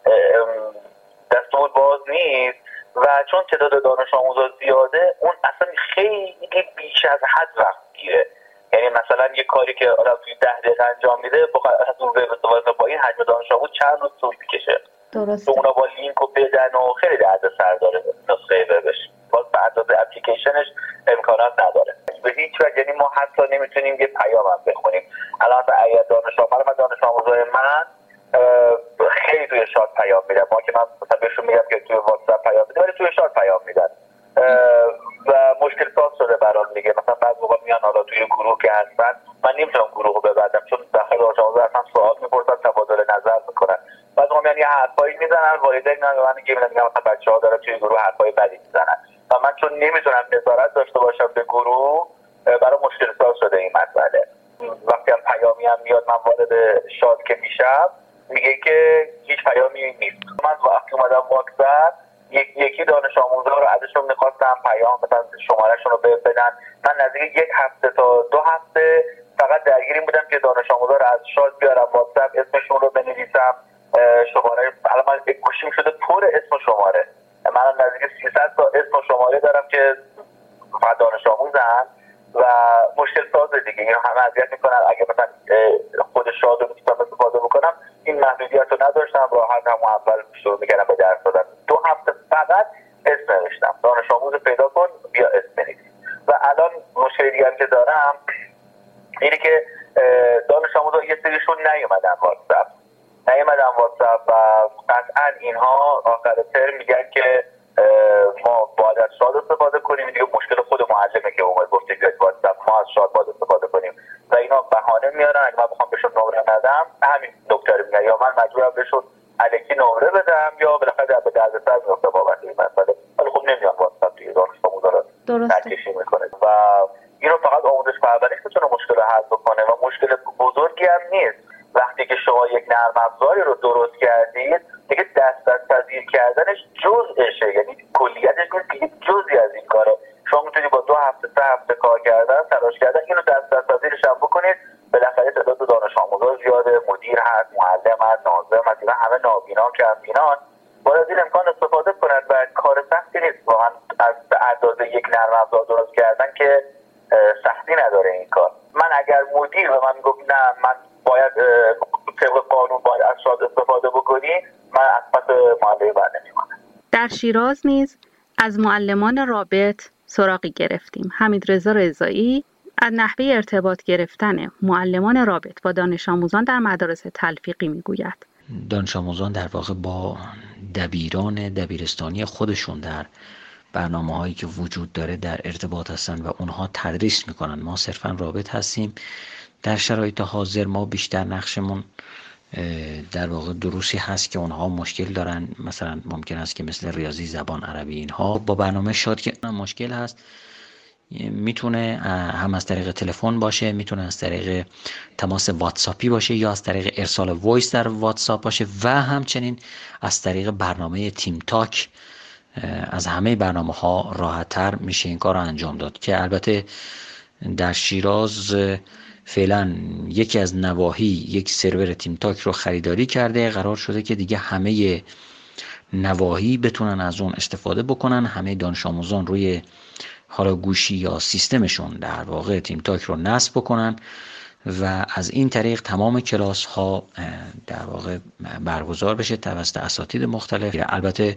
دستور باز نیست و چون تعداد دانش آموزا زیاده اون اصلا خیلی بیش از حد وقت میگیره. یعنی مثلا یه کاری که آدم توی 10 دقیقه انجام میده از اون وب استفاده با این حجم دانش آموز چند روز طول میکشه. درسته. اونا با لینک و بدن و خیلی دردسر داره نسخه وبش. باز به اندازه اپلیکیشنش امکانات نداره. به هیچ وجه یعنی ما حتی نمیتونیم یه پیام هم بخونیم. الان اگر دانش آموزای من خیلی توی شات پیام میدن. ما که من مثلا بهشون میگم که توی واتساپ پیام میدن ولی توی شات پیام میدن و مشکل ساز شده برام میگه. مثلا بعضی موقع میان حالا توی گروه که هستن من نمیتونم گروه رو ببندم چون داخل دانش آموزا اصلا سوال میپرسن تبادل نظر میکنن. بعضی موقع میان یه حرفایی میزنن والدین من میگم مثلا بچه‌ها دارن توی گروه حرفای بدی میزنن و من چون نمیتونم نظارت داشته باشم به گروه برای مشکل ساز شده این مسئله. وقتی هم پیامی هم میاد من وارد شاد که میشم میگه که هیچ پیامی نیست. من وقتی اومدم واتساپ یکی دانش آموزا رو ازشون میخواستم پیام مثلا شمارهشون رو بدن. من نزدیک 1 هفته تا 2 هفته فقط درگیر این بودم که دانش آموزا رو از شاد بیارم واتساپ اسمشون رو بنویسم شماره. الان من گوشیم شده پر اسم و شماره. من نزدیک 300 تا اسم و شماره دارم که فقط دانش آموزن و مشکل سازه دیگه. اینا همه اذیت میکنن. اگه مثلا خود شاد رو میتونم استفاده بکنم این محدودیت رو نداشتم راحت هم اول شروع میکردم به درس دادن. 2 هفته فقط اسم نوشتم دانش آموز پیدا کن بیا اسم بنویس. و الان مشکلی هم که دارم اینه که دانش آموزا یه سریشون نیومدن واتساپ و قطعا اینها آخر ترم میگن که ما باید از شاد استفاده کنیم. دیگه مشکل خود معلمه که اومد گفته که واتساپ ما از شاد باید استفاده کنیم و اینا بهانه میارن. اگه من بخوام بهشون نمره ندم همین دکتر میگه یا من مجبورم بهشون الکی نمره بدم یا بالاخره به دردسر میفته بابت این مسئله. ولی خب نمیان واتساپ دیگه دانش آموزا رو تکشی میکنه و اینو فقط آموزش پرورش میتونه مشکل رو حل بکنه و مشکل بزرگی هم نیست. وقتی که شما یک نرم افزاری رو درست کردید دیگه دسترس‌پذیر کردنش جزءشه، یعنی کلیتش نیست که یک جزئی از این کاره. شما میتونید با 2 هفته 3 هفته کار کردن تلاش کردن اینو دسترس‌پذیرش هم بکنید. بالاخره تعداد دانش آموزا زیاده، مدیر هست، معلم هست، ناظم هست، همه نابینا کمبینان باید از این امکان استفاده کنند و کار سختی نیست واقعا از اندازه یک نرم افزار درست کردن که سختی نداره این کار. من اگر مدیر به من میگفت نه من باید طبق قانون باید از شاد استفاده بکنی من از پس معلم برنمی‌آمدم. در شیراز نیز از معلمان رابط سراغی گرفتیم. حمیدرضا رضایی از نحوه ارتباط گرفتن معلمان رابط با دانش آموزان در مدارس تلفیقی میگوید. دانش آموزان در واقع با دبیران دبیرستانی خودشون در برنامه هایی که وجود داره در ارتباط هستن و اونها تدریس میکنن. ما صرفا رابط هستیم. در شرایط حاضر ما بیشتر نقشمون در واقع دروسی هست که اونها مشکل دارن، مثلا ممکن است که مثل ریاضی، زبان عربی، اینها با برنامه شاد که مشکل هست میتونه هم از طریق تلفن باشه، میتونه از طریق تماس واتساپی باشه یا از طریق ارسال وایس در واتساپ باشه و همچنین از طریق برنامه تیم تاک. از همه برنامه ها راحت تر میشه این کار رو انجام داد که البته در شیراز فعلا یکی از نواحی یک سرور تیم تاک رو خریداری کرده. قرار شده که دیگه همه نواحی بتونن از اون استفاده بکنن. همه دانش آموزان روی حالا گوشی یا سیستمشون در واقع تیم تاک رو نصب بکنن و از این طریق تمام کلاس ها در واقع برگزار بشه توسط اساتید مختلف. البته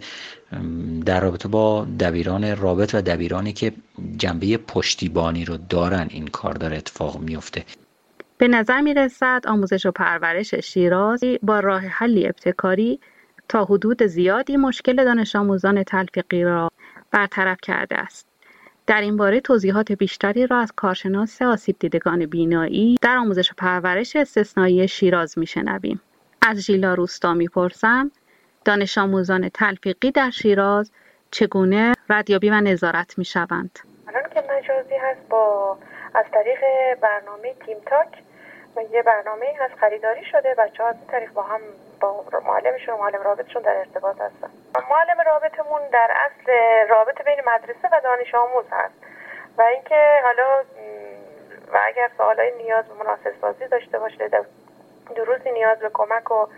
در رابطه با دبیران رابط و دبیرانی که جنبه پشتیبانی رو دارن این کار داره اتفاق میفته. به نظر می رسد آموزش و پرورش شیراز با راه حلی ابتکاری تا حدود زیادی مشکل دانش آموزان تلفیقی را برطرف کرده است. در این باره توضیحات بیشتری را از کارشناس آسیب دیدگان بینایی در آموزش و پرورش استثنایی شیراز میشنویم. از ژیلا روستا میپرسم دانش آموزان تلفیقی در شیراز چگونه ردیابی و نظارت میشوند؟ الان که مجازی هست با از طریق برنامه تیم تاک یه برنامه هست خریداری شده، بچه‌ها از این طریق با هم با معلمشون و معلم رابطشون در ارتباط هستن. معلم رابطمون در اصل رابط بین مدرسه و دانش آموز هست و اینکه حالا و اگر سوالای نیاز به مناسب سازی داشته باشه، دروسی نیاز به کمک و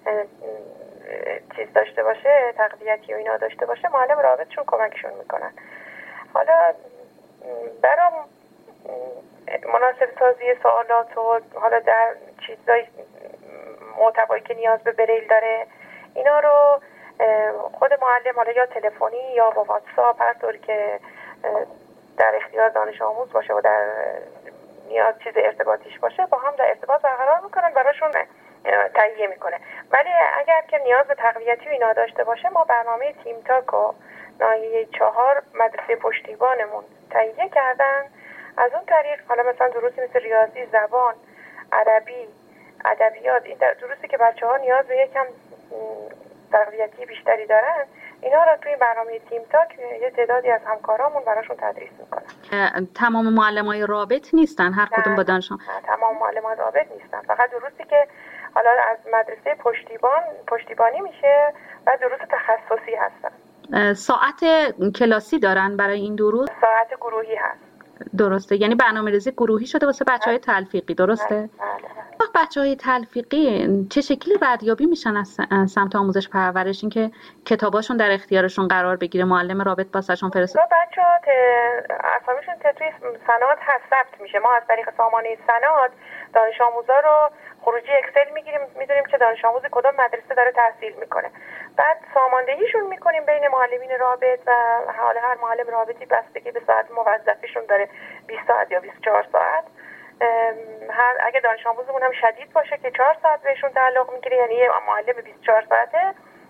چیز داشته باشه، تقویتی و اینا داشته باشه، معلم رابطشون کمکشون میکنن. حالا برای مناسب سازی سوالات و حالا در چیزای محتوایی که نیاز به بریل داره، اینا رو خود معلم حالا یا تلفنی یا با واتساپ، هر طوری که در اختیار دانش آموز باشه و در نیاز چیز ارتباطیش باشه، با هم در ارتباط برقرار میکنن، براشون تهیه میکنه. ولی اگر که نیاز به تقویتی و اینا داشته باشه، ما برنامه تیم تاک و ناحیه 4 مدرسه پشتیبانمون تهیه کردن. از اون طریق حالا مثلا دروسی مثل ریاضی، زبان، عربی، ادبیات، این دروسی که بچه‌ها نیاز به یکم تقویتی بیشتری دارن، اینا رو توی برنامه تیم تاک یه تعدادی از همکارامون براشون تدریس میکنن. تمام معلمای رابط نیستن هر کدوم با دانش آموز؟ تمام معلمای رابط نیستن، فقط دروسی که حالا از مدرسه پشتیبانی میشه و دروس تخصصی هستن. ساعت کلاسی دارن برای این دروس؟ ساعت گروهی هست. درسته، یعنی برنامه‌ریزی گروهی شده واسه بچه‌های تلفیقی، درسته؟ بچه‌های تلفیقی چه شکلی ردیابی میشن از سمت آموزش پرورش، این که کتاباشون در اختیارشون قرار بگیره، معلم رابط واسهشون فرستاد؟ بچه‌ها اسامیشون توی سند هست ثبت میشه. ما از طریق سامانه سند دانش آموزا رو خروجی اکسل میگیریم، میدونیم که دانش آموز کدوم مدرسه داره تحصیل میکنه. بعد ساماندهیشون میکنیم بین معلمین رابط و حالا هر معلم رابطی بستگی به ساعت موظفیشون داره، 20 ساعت یا 24 ساعت. اگه دانش آموزمون هم شدید باشه که 4 ساعت بهشون تعلق میگیره، یعنی یه معلم 24 ساعته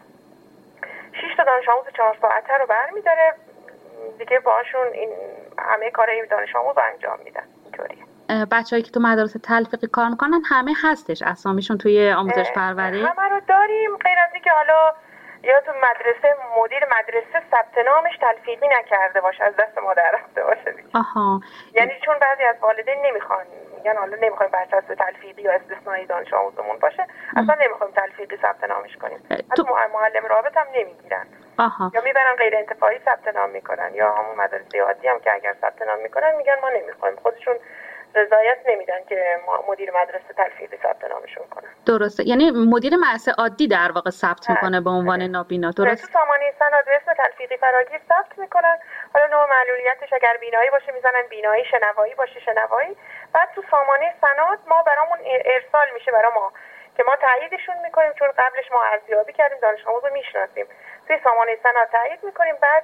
6 تا دانش آموز 4 ساعته رو برمی‌داره دیگه، باهاشون این همه کارهای دانش آموز رو انجام میدن. اینطوریه. بچه‌ای که تو مدرسه تلفیقی کار میکنن همه هستش اسامیشون توی آموزش پرورش؟ همه رو داریم، غیر از اینکه حالا یا تو مدرسه مدیر مدرسه ثبت نامش تلفیقی نکرده باشه، از دست ما در رفته باشه. آها. یعنی چون بعضی از والدین نمیخوان، میگن حالا نمیخوایم برچسب تلفیقی یا استثنایی دانش آموزمون باشه، اصلا نمیخوایم تلفیقی ثبت نامش کنیم. حتی معلم رابط هم نمیگیرن. یا میبرن غیر انتفاعی ثبت نام میکنن، یا همون مدرسه عادی هم که اگر ثبت نام میکنن میگن ما نمیخوایم، خودشون رضایت نمیدن که مدیر مدرسه تلفیقی ثبت نامشون کنه. درسته، یعنی مدیر مدرسه عادی در واقع ثبت میکنه به عنوان نابینا. درست. تو سامانه سند به اسم تلفیقی فراگیر ثبت میکنن، حالا نوع معلولیتش اگر بینایی باشه میزنن بینایی، شنوایی باشه شنوایی. بعد تو سامانه سند ما برامون ارسال میشه برای ما که ما تاییدشون میکنیم، چون قبلش ما ارزیابی کردیم، دانش آموز رو میشناسیم، توی سامانه سند تایید میکنیم، بعد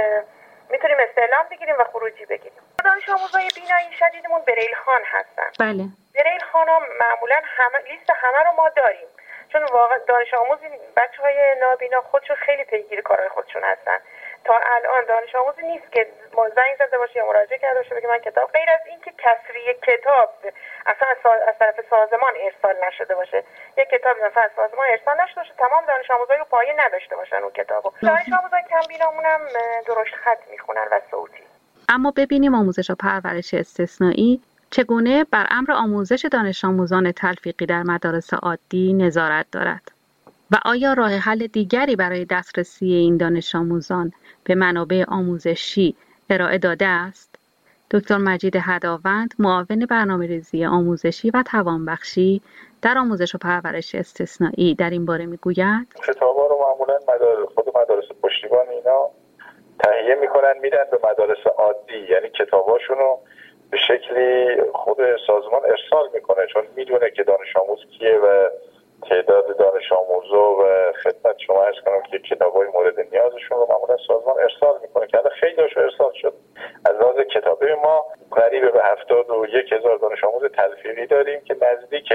میتونیم استعلام بگیریم و خروجی بگیریم. دانش آموزای بینایی شدیدمون بریل خوان هستن. بله. بریل خوان‌ها معمولا لیست همه رو ما داریم، چون واقعا دانش آموز بچه‌های نابینا خودشون خیلی پیگیر کارهای خودشون هستن. تا الان دانش آموزی نیست که زنگ زده باشه یا مراجعه کرده باشه بگه من کتاب، غیر از اینکه کسری کتاب اصلا از طرف سازمان ارسال نشده باشه، یک کتاب مثلا از سازمان ارسال نشده باشه، تمام دانش آموزای رو پایه نداشته باشن اون کتابو. دانش آموزای کم بینامون هم درشت خط میخونن و صوتی. اما ببینیم آموزش و پرورش استثنایی چگونه بر امر آموزش دانش آموزان تلفیقی در مدارس عادی نظارت دارد و آیا راه حل دیگری برای دسترسی این دانش آموزان به منابع آموزشی ارائه داده است؟ دکتر مجید هداوند، معاون برنامه‌ریزی آموزشی و توانبخشی در آموزش و پرورش استثنایی، در این باره میگوید کتاب‌ها رو معمولاً خود مدارس پشتیبان اینا تهیه میکنن میدن به مدارس عادی، یعنی کتاباشون رو به شکلی خود سازمان ارسال میکنه، چون میدونه که دانش آموز کیه و تعداد دانش آموزا و خدمت شما عرض کنم که کتابای مورد نیازشون رو معمولا سازمان ارسال میکنه که الان خیلی هاشون ارسال شد. از لحاظ کتابی ما قریب به 71,000 دانش آموز تلفیقی داریم که نزدیک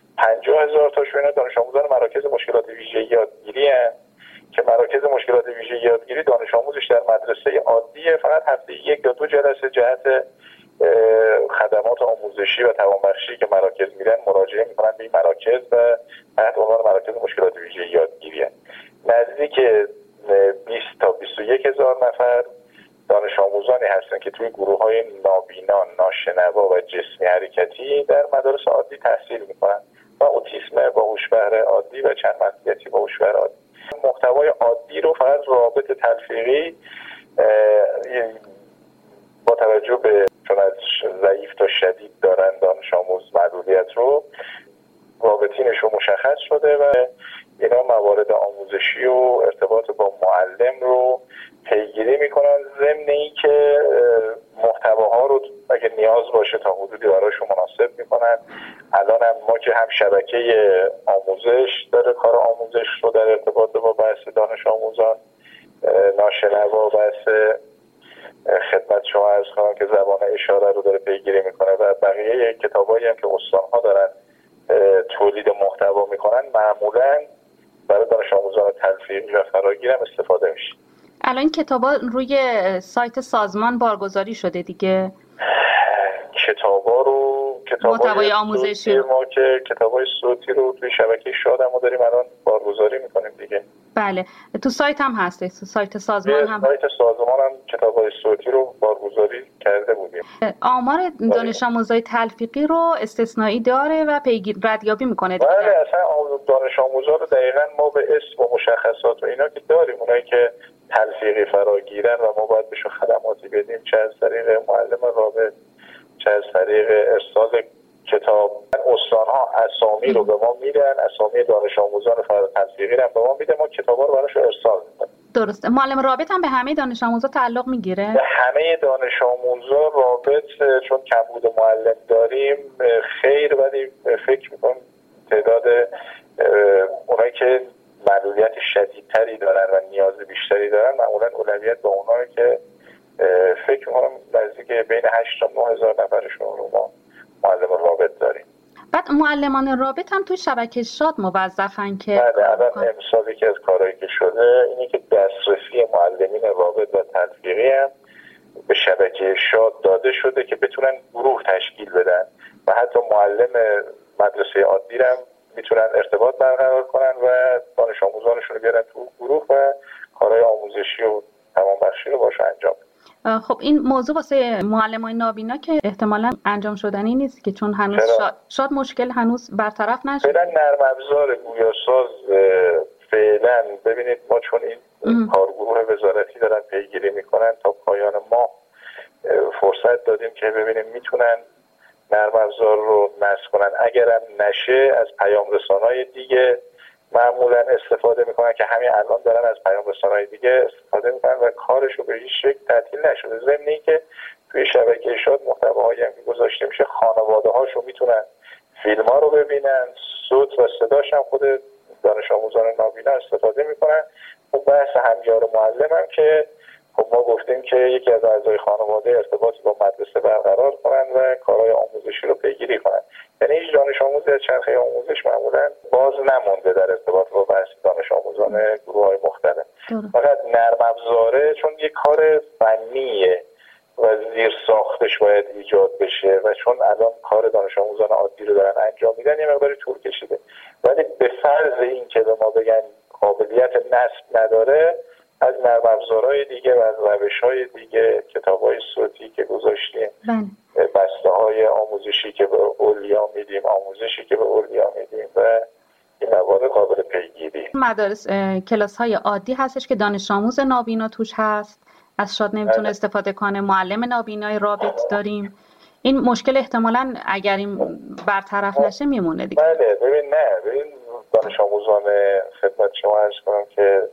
50,000 تاشون دانش آموزان مراکز مشکلات ویژه یادگیری هستند که مراکز مشکلات ویژه یادگیری دانش آموزش در مدرسه عادیه، فقط هفته 1 یا 2 جلسه جهت خدمات آموزشی و توانبخشی که مراکز میرن مراجعه میکنن به این مراکز و تحت عنوان مراکز مشکلات ویژه یادگیری هست. نزدیک 20 تا 21,000 نفر دانش آموزانی هستن که توی گروه‌های نابینا، ناشنوا و جسمی حرکتی در مدارس عادی تحصیل میکنن و اوتیسم با هوش‌بهر عادی و چند محدودیتی با هوش‌بهر عادی. محتوای عادی رو فقط رابط تلفیقی با توجه به چون از ضعیف تا شدید دارن دانش آموز محدودیت رو رابطینش رو مشخص شده و اینا موارد آموزشی و ارتباط با معلم رو پیگیری میکنن، ضمن این که محتواها رو اگه نیاز باشه تا حدودی براشون مناسب میکنن. الان هم ما که هم شبکه آموزش داره کار آموزش رو در ارتباط با بحث دانش آموزان ناشنوا و بحث خدمت شما عرض کنم که زبان اشاره رو داره پیگیری میکنه و بقیه کتابایی هم که استان‌ها دارن تولید محتوا میکنن معمولاً برای دانش آموزان تلفیقی و فراگیر هم استفاده میشه. الان این کتابا روی سایت سازمان بارگذاری شده دیگه. محتوای آموزشی ما که کتابای صوتی رو توی شبکه شاد هم داریم الان بارگذاری میکنیم دیگه. بله تو سایت هم هسته، تو سایت سازمان هم سایت سازمان هم کتابای صوتی رو بارگذاری کرده بودیم. آمار دانش آموزای تلفیقی رو استثنایی داره و ردیابی میکنه دیگه. بله اصلا دانش آموزا رو دقیقاً ما به اسم و مشخصات و اینا که داریم، اونایی که تلفیقی فراگیرن و ما باید بهشون خدماتی بدیم، چه از طریق معلم رابط چه از طریق ارسال کتاب. استان‌ها اسامی رو به ما میدن، اسامی دانش آموزان تلفیقی رو به ما میده، ما کتابا رو براش ارسال میکنیم. درسته. معلم رابط هم به همه دانش آموزا تعلق میگیره؟ به همه دانش آموزا رابط، چون کمبود معلم داریم خیر، ولی فکر میکنم تعداد اونایی که معلولیت شدیدتری دارن و نیاز بیشتری دارن معمولا اولویت به اونایی که فکر میکنم نزدیک بین 8 تا 9 هزار نفرشون رو ما معلم رابط داریم. بعد معلمان رابط هم توی شبکه شاد موظفن که بله الان امسال یکی از کارهایی که شده اینه که دسترسی معلمین رابط و تلفیقی هم به شبکه شاد داده شده که بتونن گروه تشکیل بدن و حتی معلم مدرسه عادی هم میتونن ارتباط برقرار کنن و دانش آموزانشون رو بیارن تو گروه و کارهای آموزشی و تمام بخشی رو باشه انجام بدن. خب این موضوع واسه معلمای نابینا که احتمالاً انجام شدنی نیست که چون هنوز شاید مشکل هنوز برطرف نشده. فعلا نرم افزار گویاساز فعلا ببینید ما چون این کارگروه وزارتی دارن پیگیری میکنن تا پایان ماه فرصت دادیم که ببینیم میتونن نرم افزار رو نصب کنن. اگرم نشه از پیام رسانای دیگه معمولا استفاده میکنن که همین الان دارن از پیام رسانای دیگه استفاده میکنن و کارش رو به هیچ شکل تعطیل نشده. ضمن اینکه توی شبکه شاد محتواهایی هم که گذاشته میشه خانواده هاشو میتونن فیلم ها رو ببینن، صوت و صداش هم خود دانش آموزان نابینا استفاده میکنن. و بحث همیار معلم هم که خب ما گفتیم که یکی از اعضای خانواده ارتباطی با مدرسه برقرار کنن و کارهای آموزشی رو پیگیری کنن. یعنی هیچ دانش آموزی از چرخه آموزش معمولا باز نمونده در ارتباط با بحث دانش آموزان گروه‌های مختلف. فقط نرم افزاره چون یک کار فنیه و زیر ساختش باید ایجاد بشه و چون الان کار دانش آموزان عادی رو دارن انجام میدن یه مقداری طول کشیده، ولی به فرض این که به ما بگن قابلیت نصب نداره، از نرم افزارهای دیگه و از روش‌های دیگه، کتاب‌های صوتی که گذاشتیم، بسته‌های آموزشی که به اولیا میدیم، آموزشی که به اولیا میدیم و این موارد قابل پیگیری. مدارس کلاس‌های عادی هستش که دانش آموز نابینا توش هست، از شاد نمیتونه استفاده کنه، معلم نابینای رابط داریم. این مشکل احتمالاً اگر این برطرف نشه میمونه دیگه. بله ببین دانش آموزان خدمت شما عرض کنم که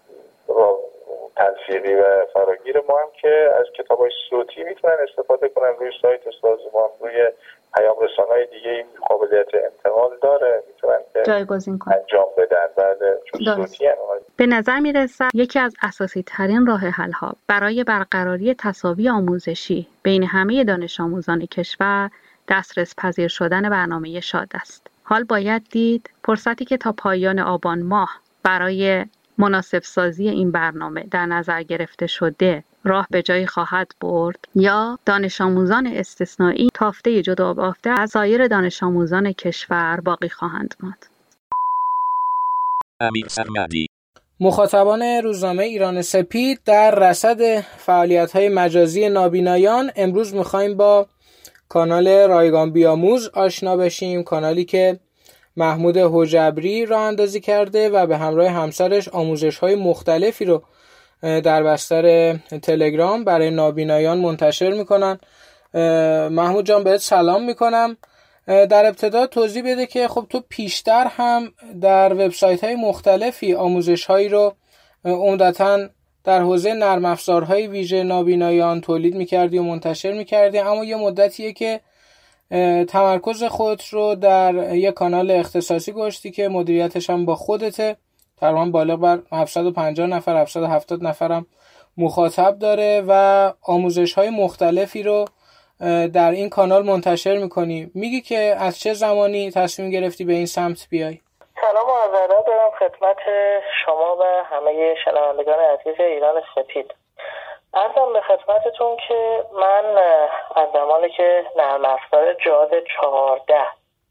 تلفیقی و فراگیر ما هم که از کتاب‌های صوتی میتونن استفاده کنن روی سایت سازمان، روی پیام رسانه‌های دیگه این قابلیت انتقال داره، میتونن جایگزین کنن انجام بدن. بله چون صوتی هم به نظر میرسه یکی از اساسی ترین راه حل ها برای برقراری تساوی آموزشی بین همه دانش آموزان کشور دسترس پذیر شدن برنامه شاد است. حال باید دید فرصتی که تا پایان آبان ماه برای مناسب سازی این برنامه در نظر گرفته شده راه به جایی خواهد برد یا دانش آموزان استثنایی تافته جدا بافته از سایر دانش آموزان کشور باقی خواهند ماند. امیر سرمدی مخاطبان روزنامه ایران سپید در رصد فعالیت‌های مجازی نابینایان امروز می‌خوایم با کانال رایگان بیاموز آشنا بشیم، کانالی که محمود حجبری راه اندازی کرده و به همراه همسرش آموزش‌های مختلفی رو در بستر تلگرام برای نابینایان منتشر می‌کنن. محمود جان بهت سلام می‌کنم. در ابتدا توضیح بده که خب تو پیشتر هم در وبسایت‌های مختلفی آموزش‌هایی رو عمدتاً در حوزه نرم افزارهای ویژه نابینایان تولید می‌کردی و منتشر می‌کردی، اما یه مدتیه که تمرکز خودت رو در یک کانال اختصاصی گذاشتی که مدیریتش هم با خودته، تقریباً بالغ بر 750 نفر 770 نفرم مخاطب داره و آموزش‌های مختلفی رو در این کانال منتشر میکنی. میگی که از چه زمانی تصمیم گرفتی به این سمت بیای؟ سلام و عرض ادب دارم خدمت شما و همه شنوندگان عزیز ایران سپید. عرضم به خدمتتون که من از زمانی که نرم افزار جاز 14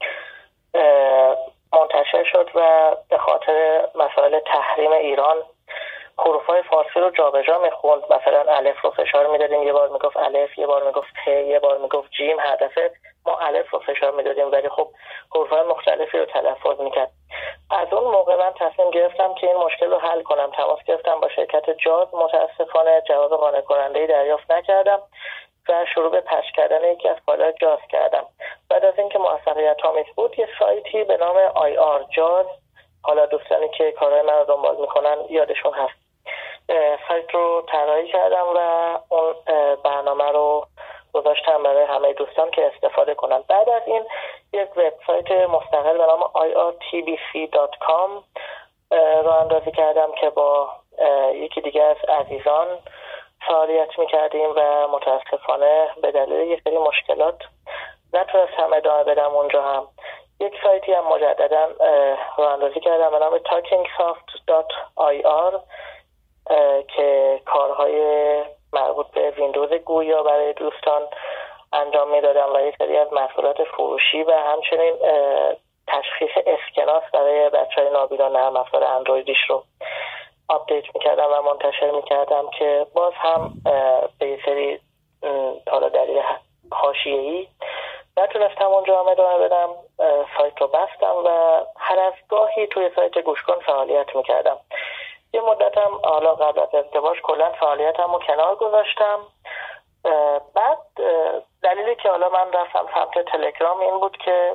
منتشر شد و به خاطر مسائل تحریم ایران حروف‌های فارسی رو جابجا می‌خوند، مثلا الف رو فشار می‌دادیم، یه بار میگفت الف، یه بار میگفت ت، یه بار میگفت جیم، هر دفعه ما الف رو فشار می‌دادیم ولی خب حروف‌های مختلفی رو تلفظ می‌کرد. از اون موقع من تصمیم گرفتم که این مشکل رو حل کنم. تماس گرفتم با شرکت جاز، متأسفانه جواب قانع کننده‌ای دریافت نکردم و شروع به پخش کردن یکی از کالای جاز کردم. بعد از اینکه موفقیت آمیز بود، یه سایتی به نام IR جاز، حالا دوستانی که کارهای من رو دنبال می‌کنن یادشون هست، سایت رو طراحی کردم و اون برنامه رو گذاشتم برای همه دوستان که استفاده کنن. بعد از این یک وبسایت مستقل به نام irtbc.com رو اندازی کردم که با یکی دیگه از عزیزان فعالیت میکردیم و متاسفانه به دلیل یک سری مشکلات نتونستم ادامه بدم اونجا. هم یک سایتی هم مجددا رو اندازی کردم به نام talkingsoft.ir که کارهای مربوط به ویندوز گویا برای دوستان انجام میدادم و یک سری از محصولات فروشی و همچنین تشخیص اسکناس برای بچهای نابینا نرم افزار اندرویدیش رو آپدیت میکردم و منتشر میکردم که باز هم به یک سری حالا دلیل حاشیه‌ای نتونستم اونجا ادامه بدم. سایت رو بستم و هر از گاهی توی سایت گوش کن فعالیت میکردم. یه مدتم حالا قبل از ازدواج کلا فعالیتم رو کنار گذاشتم. بعد دلیلی که حالا من رفتم سمت تلگرام این بود که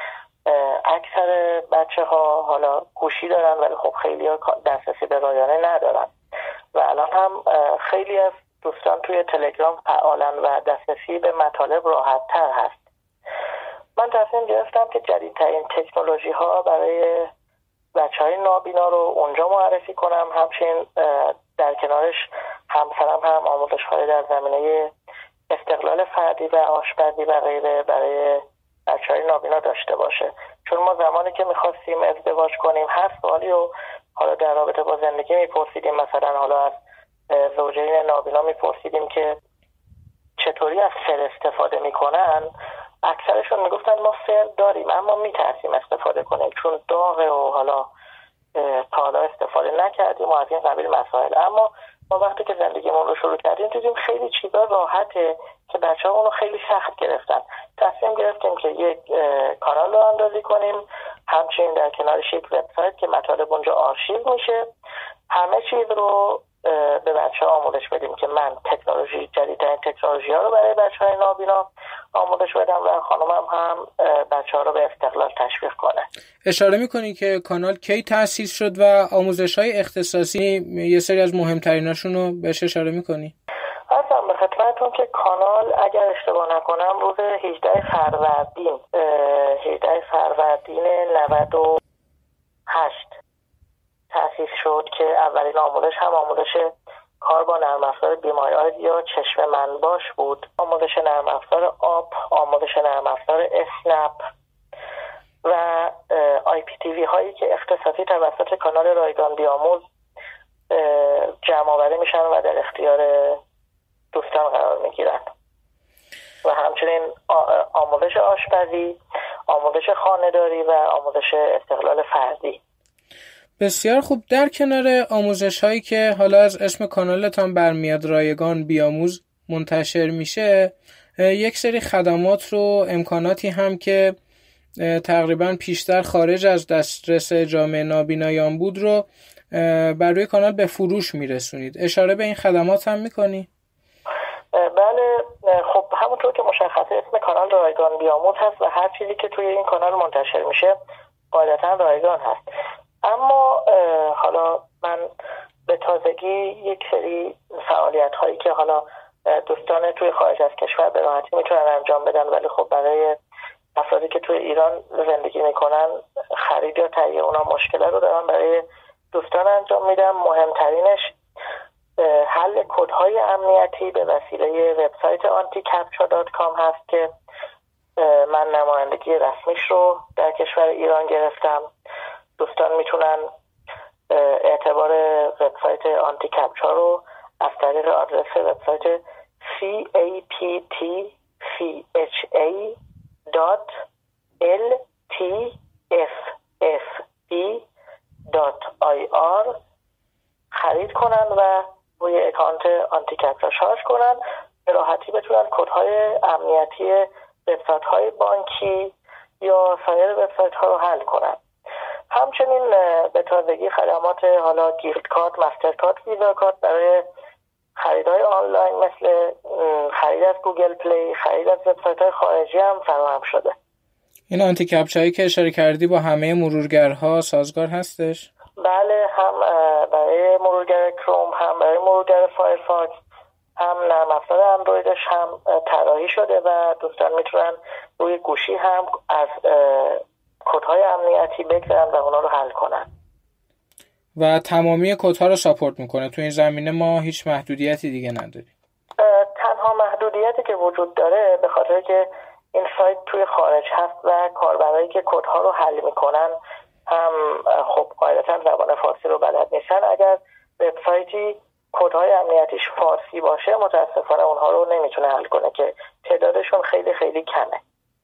اکثر بچه ها حالا گوشی دارن ولی خب خیلی ها دسترسی به رایانه ندارن و الان هم خیلی از دوستان توی تلگرام فعالن و دسترسی به مطالب راحت تر هست. من تصمیم گرفتم که جدیدترین تکنولوژی ها برای بچه‌های نابینا رو اونجا معرفی کنم، همچنین در کنارش همسرم هم آموزش‌های در زمینه استقلال فردی و آشپزی و غیره برای بچه‌های نابینا داشته باشه. چون ما زمانی که می‌خواستیم ازدواج کنیم هر سوالی رو حالا در رابطه با زندگی می‌پرسیدیم، مثلا حالا از زوجین نابینا می‌پرسیدیم که چطوری از سر استفاده می‌کنن، اکثرشون میگفتن ما سر داریم اما میترسیم استفاده کنیم چون داغه و حالا تا حالا استفاده نکردیم و از این قبیل مسائل. اما ما وقتی که زندگیمون رو شروع کردیم دیدیم خیلی چیزا راحته که بچه‌ها اونو خیلی سخت گرفتن. تصمیم گرفتیم که یک کانال رو اندازی کنیم، همچنین در کنارش یک وبسایت که مطالب اونجا آرشیو میشه، همه چیز رو به بچه‌ها آموزش بدیم که من تکنولوژی جدیدترین تکنولوژی‌ها رو برای بچه‌های نابینا آموزش بدم و خانمم هم بچه‌ها رو به استقلال تشویق کنه. اشاره می‌کنی که کانال کی تأسیس شد و آموزش‌های اختصاصی یه سری از مهم‌تریناشون رو بهش اشاره می‌کنی؟ اصلا به خدمتتون که کانال اگر اشتباه نکنم روز 18 فروردین 98 تأسیس شد که اولین آموزش هم آموزش کار با نرم افزار بیماری یا چشم من باش بود، آموزش نرم افزار آپ، آموزش نرم افزار اسنپ و IPTV هایی که اختصاصی توسط کانال رایگان بیاموز جمع آوری میشن و در اختیار دوستان قرار میگیرن و همچنین آموزش آشپزی، آموزش خانه‌داری و آموزش استقلال فردی. بسیار خوب. در کنار آموزش هایی که حالا از اسم کانالتان برمیاد رایگان بیاموز منتشر میشه، یک سری خدمات رو امکاناتی هم که تقریبا پیشتر خارج از دسترس جامعه نابینایان بود رو بر روی کانال به فروش میرسونید. اشاره به این خدمات هم میکنی؟ بله، خب همونطور که مشخصه اسم کانال رایگان بیاموز هست و هر چیزی که توی این کانال منتشر میشه قاعدتا رایگان هست. اما حالا من به تازگی یک سری فعالیت هایی که حالا دوستان توی خارج از کشور به راحتی میتونن انجام بدن، ولی خب برای افرادی که توی ایران زندگی میکنن خرید یا تهیه اونا مشکله رو دارن برای دوستان انجام میدم. مهمترینش حل کدهای امنیتی به وسیله وبسایت anticaptcha.com هست که من نمایندگی رسمیش رو در کشور ایران گرفتم. دوستان میتونن اعتبار وبسایت آنتیکپچا رو از طریق آدرس وبسایت captcha.ltffe.ir خرید کنن و روی اکانت آنتیکپچا شارژ کنن. به راحتی بتونن کدهای امنیتی وبسایت های بانکی یا سایر وبسایت ها رو حل کنن. همچنین به تازگی خدمات حالا گیفت کارت، مستر کارت، ویزا کارت برای خریدهای آنلاین مثل خرید از گوگل پلی، خرید از وبسایت های خارجی هم فراهم شده. این آنتیکپچایی که اشاره کردی با همه مرورگرها سازگار هستش؟ بله، هم برای مرورگر کروم، هم برای مرورگر فایرفاکس، هم نرم افزار اندرویدش هم طراحی شده و دوستان میتونن روی گوشی هم از کدهای امنیتی بگذارن و اونا رو حل کنن. و تمامی کدها رو ساپورت میکنه. تو این زمینه ما هیچ محدودیتی دیگه نداریم. تنها محدودیتی که وجود داره به خاطر که این سایت توی خارج هست و کاربرایی که کدها رو حل میکنن هم خب قاعدتا زبان فارسی رو بلد نیستن. اگر وبسایتی کدهای امنیتیش فارسی باشه متاسفانه اونها رو نمیتونه حل کنه که تعدادشون خیلی خیلی کمه.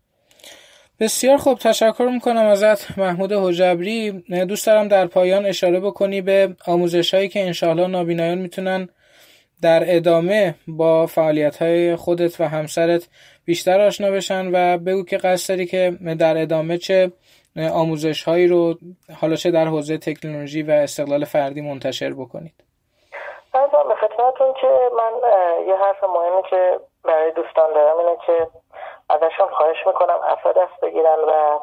بسیار خوب، تشکر میکنم ازت محمود حجبری. دوست دارم در پایان اشاره بکنی به آموزش‌هایی که انشاءالله نابینایان میتونن در ادامه با فعالیت‌های خودت و همسرت بیشتر آشنا بشن و بگو که قصد داری که در ادامه چه آموزش‌هایی رو حالا چه در حوزه تکنولوژی و استقلال فردی منتشر بکنید. من به خدمتتون که من یه حرف مهمی که برای دوستان دارم اینه که ازشون خواهش میکنم عفو دست بگیرن و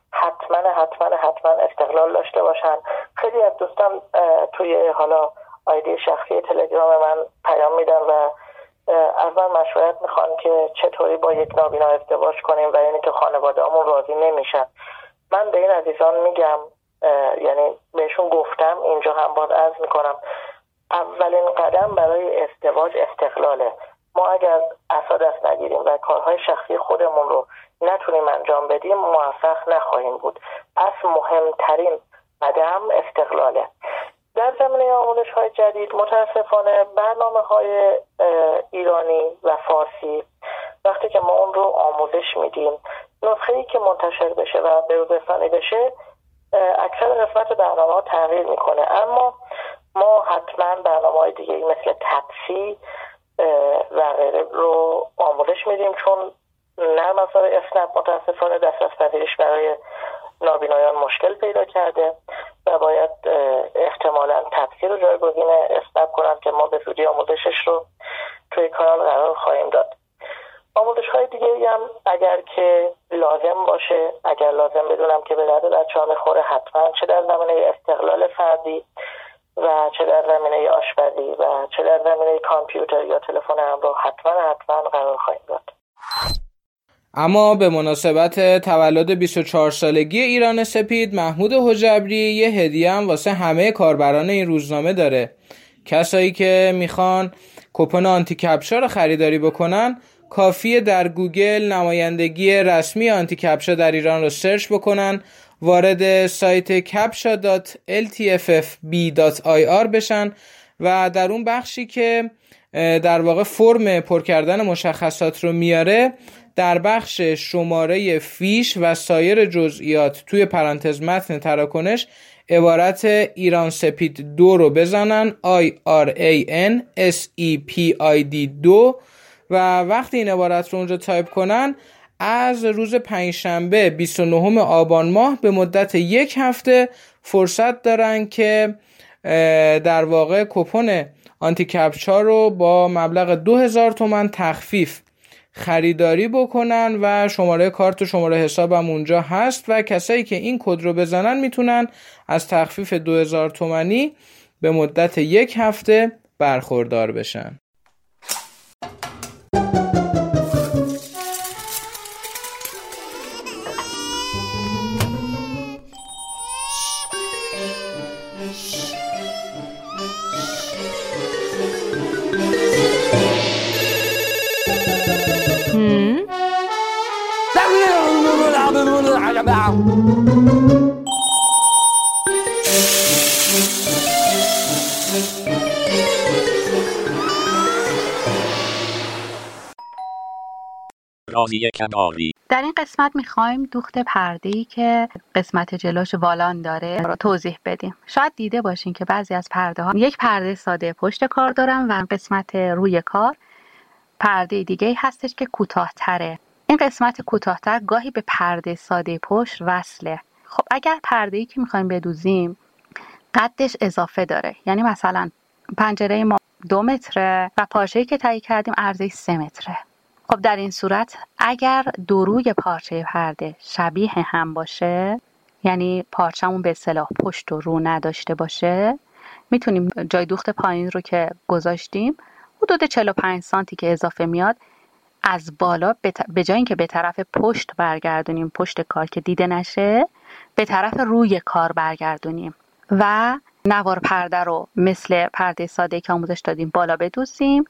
حتما استقلال داشته باشن. خیلی از دوستان توی حالا آیدی شخصی تلگرام من پیام میدن و از من مشورت میخوان که چطوری با یک نابینا ازدواج کنیم و اینی که خانواده‌مون راضی نمیشن. من به این عزیزان میگم، یعنی بهشون گفتم، اینجا هم باز عرض میکنم، اولین قدم برای ازدواج استقلاله. ما اگر عصا دست نگیریم و کارهای شخصی خودمون رو نتونیم انجام بدیم موفق نخواهیم بود. پس مهمترین قدم استقلاله. در زمینه آموزش‌های جدید متاسفانه برنامه‌های ایرانی و فارسی وقتی که ما اون رو آموزش میدیم، نسخه‌ای که منتشر بشه و به روز رسانی بشه اکثر قسمت برنامه‌ها تغییر میکنه. اما ما حتما برنامه‌های دیگه‌ای مثل تپسی و غیره رو آموزش میدیم، چون نرم افزار اسنپ متاسفانه دسترس پذیریش برای نابینایان مشکل پیدا کرده و باید احتمالاً تپسی رو جایگزین اسنپ کنن که ما به زودی آموزشش رو توی کانال قرار خواهیم داد. آموزش‌های دیگه‌ای هم اگر که لازم باشه، اگر لازم بدونم که به درد بچه‌ها میخوره، حتما چه در زمینه استقلال فردی و چه در زمینه آشپزی و چه در زمینه کامپیوتر یا تلفن همراه حتما قرار خواهیم داد. اما به مناسبت تولد 24 سالگی ایران سپید، محمود حجبری یه هدیه هم واسه همه کاربران این روزنامه داره. کسایی که میخوان کوپن آنتیکپچا رو خریداری بکنن کافیه در گوگل نمایندگی رسمی آنتیکپچا در ایران رو سرچ بکنن، وارد سایت captcha.ltffe.ir بشن و در اون بخشی که در واقع فرم پر کردن مشخصات رو میاره، در بخش شماره فیش و سایر جزئیات توی پرانتز متن تراکنش عبارت ایران سپید 2 رو بزنن IRANSEPID 2 و وقتی این عبارت رو اونجا تایپ کنن از روز پنجشنبه 29 آبان ماه به مدت 1 هفته فرصت دارن که در واقع کوپن آنتی کپچا رو با مبلغ 2000 تومان تخفیف خریداری بکنن و شماره کارت و شماره حسابم اونجا هست و کسایی که این کد رو بزنن میتونن از تخفیف 2000 تومانی به مدت 1 هفته برخوردار بشن. رازی کناری. در این قسمت میخوایم دوخت پرده‌ای که قسمت جلوش والان داره رو توضیح بدیم. شاید دیده باشین که بعضی از پرده ها یک پرده ساده پشت کار دارن و قسمت روی کار پرده دیگه هستش که کوتاه‌تره. این قسمت کوتاه‌تر گاهی به پرده ساده پشت وصله. خب اگر پرده‌ای که میخوایم بدوزیم قدش اضافه داره، یعنی مثلا پنجره ما 2 متره و پارچه‌ای که تهیه کردیم عرضش 3 متره. خب در این صورت اگر دروی پارچه پرده شبیه هم باشه، یعنی پارچمون به اصطلاح پشت و رو نداشته باشه، میتونیم جای دوخت پایین رو که گذاشتیم حدود 45 سانتی که اضافه میاد از بالا به جای اینکه به طرف پشت برگردونیم، پشت کار که دیده نشه، به طرف روی کار برگردونیم و نوار پرده رو مثل پرده ساده که آموزش دادیم بالا بدوزیم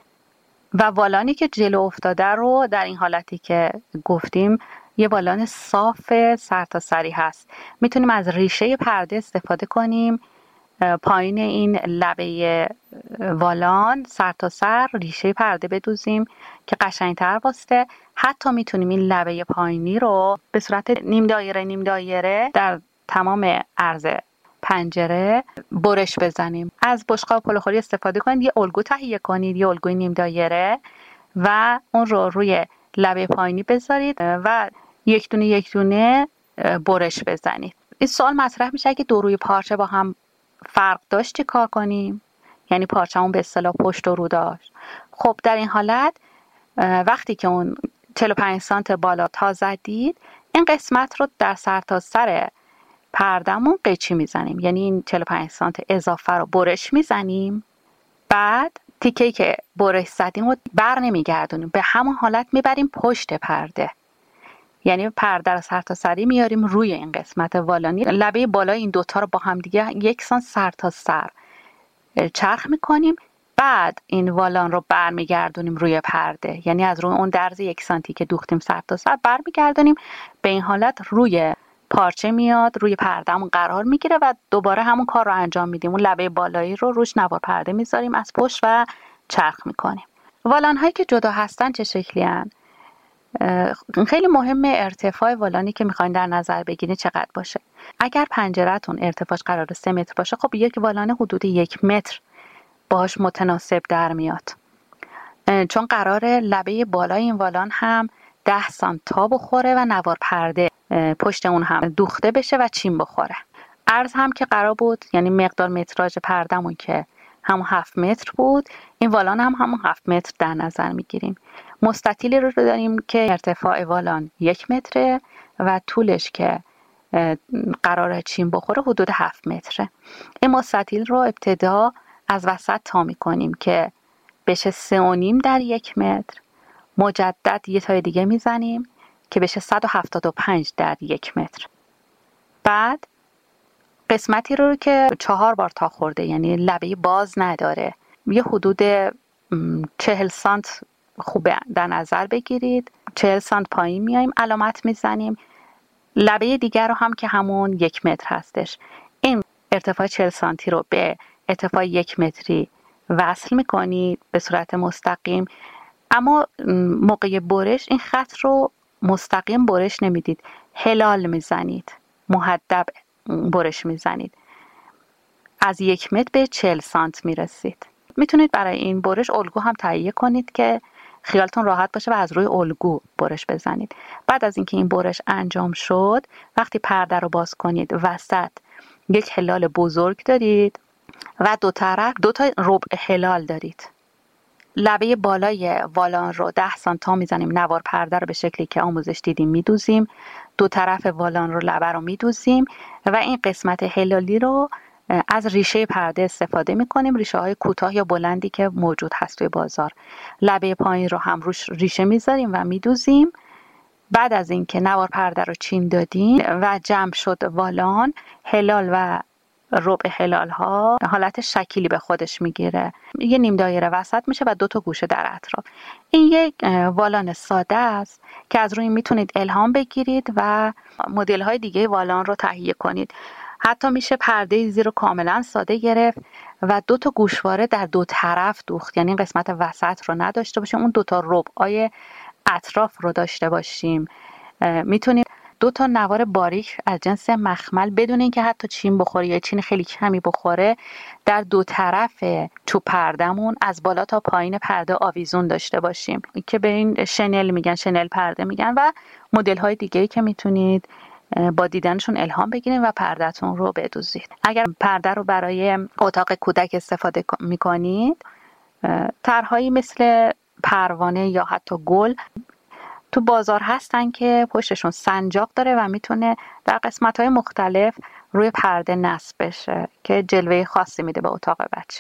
و والانی که جلو افتاده رو در این حالتی که گفتیم یه والان صاف سرتاسری هست. میتونیم از ریشه پرده استفاده کنیم، پایین این لبه والان سرتاسر ریشه پرده بدوزیم که قشنگتر واسطه. حتی میتونیم این لبه پایینی رو به صورت نیم دایره در تمام عرض پنجره برش بزنیم. از بشقاب پلوخوری استفاده کنید، یه الگو تهیه کنید، یه الگوی نیم دایره و اون رو روی لبه پایینی بذارید و یک دونه برش بزنید. این سوال مطرح میشه که دو روی پارچه با هم فرق داشت چه کار کنیم؟ یعنی پارچمون به اصطلاح پشت و رو داشت. خب در این حالت وقتی که اون 45 سانت بالا تا زدید، این قسمت رو در سرتاسر پردمون قیچی میزنیم، یعنی این 45 سانت اضافه رو برش میزنیم. بعد تیکه‌ای که برش زدیم رو بر نمیگردونیم، به همون حالت میبریم پشت پرده، یعنی پرده رو سرتاسری میاریم روی این قسمت والانی. لبه بالای این دوتا رو با هم دیگه یکسان سرتاسر چرخ میکنیم. بعد این والان رو برمیگردونیم روی پرده، یعنی از روی اون درز 1 سانتی که دوختیم سرتاسر برمیگردونیم. به این حالت روی پارچه میاد، روی پردهمون قرار میگیره و دوباره همون کار رو انجام میدیم. اون لبه بالایی رو روش نوار پرده میذاریم از پشت و چرخ میکنیم. والان هایی که جدا هستن چه شکلی هن؟ خیلی مهمه ارتفاع والانی که میخواین در نظر بگیرید چقدر باشه. اگر پنجره‌تون ارتفاعش قرار 3 متر باشه، خب یک والان حدود 1 متر باهاش متناسب در میاد، چون قرار لبه بالای این والان هم 10 سانت تا بخوره و نوار پرده پشت اون هم دوخته بشه و چین بخوره. عرض هم که قرار بود، یعنی مقدار متراژ پردمون که همون 7 متر بود، این والان هم همون 7 متر در نظر میگیریم. مستطیلی رو داریم که ارتفاع والان 1 متره و طولش که قراره چین بخوره حدود 7 متره. این مستطیل رو ابتدا از وسط تا میکنیم که بشه 3.5 در 1 متر. مجدد یه تای دیگه میزنیم که بشه 175 در 1 متر. بعد قسمتی رو که 4 بار تا خورده، یعنی لبه باز نداره، یه حدود 40 سانت خوبه در نظر بگیرید. 40 سانت پایین میایم علامت میزنیم. لبه دیگر رو هم که همون 1 متر هستش، این ارتفاع 40 سانتی رو به ارتفاع 1 متری وصل میکنید به صورت مستقیم. اما موقع برش این خط رو مستقیم برش نمیدید، هلال میزنید، محدب برش میزنید. از 1 متر به 40 سانت میرسید. میتونید برای این برش الگو هم تهیه کنید که خیالتون راحت باشه و از روی الگو برش بزنید. بعد از اینکه این برش انجام شد، وقتی پرده رو باز کنید، وسط یک هلال بزرگ دارید و دو طرف 2 تا ربع هلال دارید. لبه بالای والان رو 10 سانت تا میزنیم، نوار پرده رو به شکلی که آموزش دیدیم میدوزیم، 2 طرف والان رو لبه رو میدوزیم و این قسمت هلالی رو از ریشه پرده استفاده میکنیم، ریشه های کوتاه یا بلندی که موجود هست توی بازار. لبه پایین رو هم روش ریشه میذاریم و میدوزیم. بعد از اینکه نوار پرده رو چین دادیم و جمع شد والان، هلال و ربع هلال ها حالت شکلی به خودش میگیره، یه نیم دایره وسط میشه و 2 تا گوشه در اطراف. این یک والان ساده است که از روی میتونید الهام بگیرید و مدل های دیگه والان رو تهیه کنید. حتی میشه پرده زیر رو کاملا ساده گرفت و 2 تا گوشواره در 2 طرف دوخت، یعنی قسمت وسط رو نداشته باشیم، اون 2 تا ربعای اطراف رو داشته باشیم. میتونید 2 تا نوار باریک از جنس مخمل بدون اینکه حتی چین بخوره یا چین خیلی کمی بخوره در 2 طرف تو پردمون از بالا تا پایین پرده آویزون داشته باشیم که به این شنل میگن، شنل پرده میگن، و مدل های دیگه‌ای که میتونید با دیدنشون الهام بگیرید و پردهتون رو بدوزید. اگر پرده رو برای اتاق کودک استفاده میکنید، طرحهایی مثل پروانه یا حتی گل تو بازار هستن که پشتشون سنجاق داره و میتونه در قسمت‌های مختلف روی پرده نصب بشه که جلوه خاصی میده به اتاق بچه.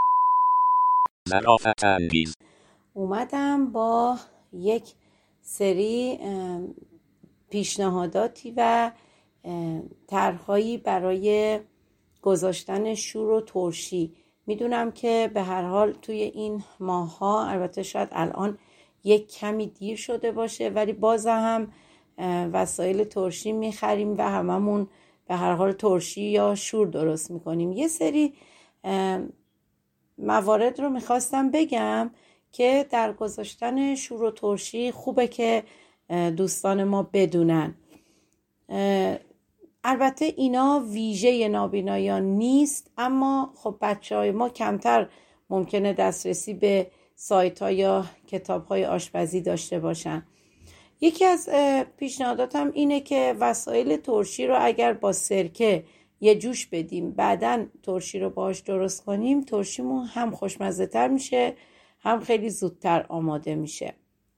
ظرافت انگیز. اومدم با یک سری پیشنهاداتی و طرح‌هایی برای گذاشتن شور و ترشی. میدونم که به هر حال توی این ماه‌ها، البته شاید الان یک کمی دیر شده باشه، ولی باز هم وسایل ترشی میخریم و هممون به هر حال ترشی یا شور درست میکنیم. یه سری موارد رو میخواستم بگم که در گذاشتن شور و ترشی خوبه که دوستان ما بدونن. البته اینا ویژه نابینایان نیست، اما خب بچه‌های ما کمتر ممکنه دسترسی به سایت ها یا کتاب های آشپزی داشته باشن. یکی از پیشنهاداتم اینه که وسایل ترشی رو اگر با سرکه یه جوش بدیم، بعداً ترشی رو باهاش درست کنیم، ترشیمون هم خوشمزه تر میشه، هم خیلی زودتر آماده میشه.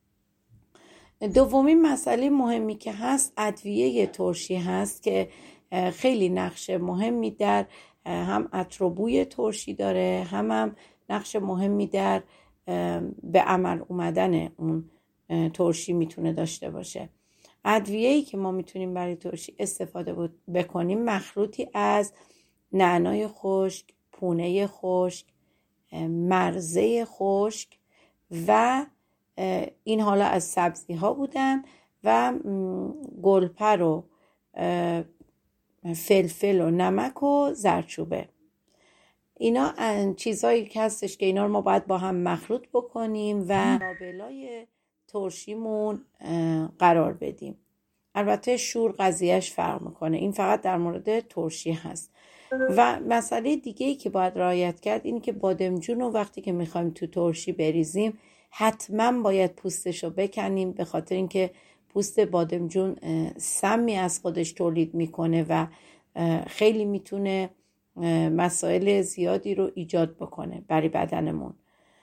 دومین مسئله مهمی که هست ادویه ترشی هست که خیلی نقش مهمی در هم عطر و بوی ترشی داره، هم نقش مهمی در به عمل اومدن اون ترشی میتونه داشته باشه. ادویه‌ای که ما میتونیم برای ترشی استفاده بکنیم مخلوطی از نعنای خشک، پونه خشک، مرزه خشک و این حالا از سبزی ها بودن و گلپر و فلفل و نمک و زردچوبه. اینا چیزایی که هستش که اینا رو ما باید با هم مخلوط بکنیم و لابلای ترشیمون قرار بدیم. البته شور قضیهش فرق میکنه، این فقط در مورد ترشی هست. و مسئله دیگه‌ای که باید رعایت کرد اینه که بادمجون رو وقتی که میخوایم تو ترشی بریزیم حتما باید پوستش رو بکنیم، به خاطر اینکه پوست بادمجون سمی از خودش تولید میکنه و خیلی میتونه مسائل زیادی رو ایجاد بکنه برای بدنمون.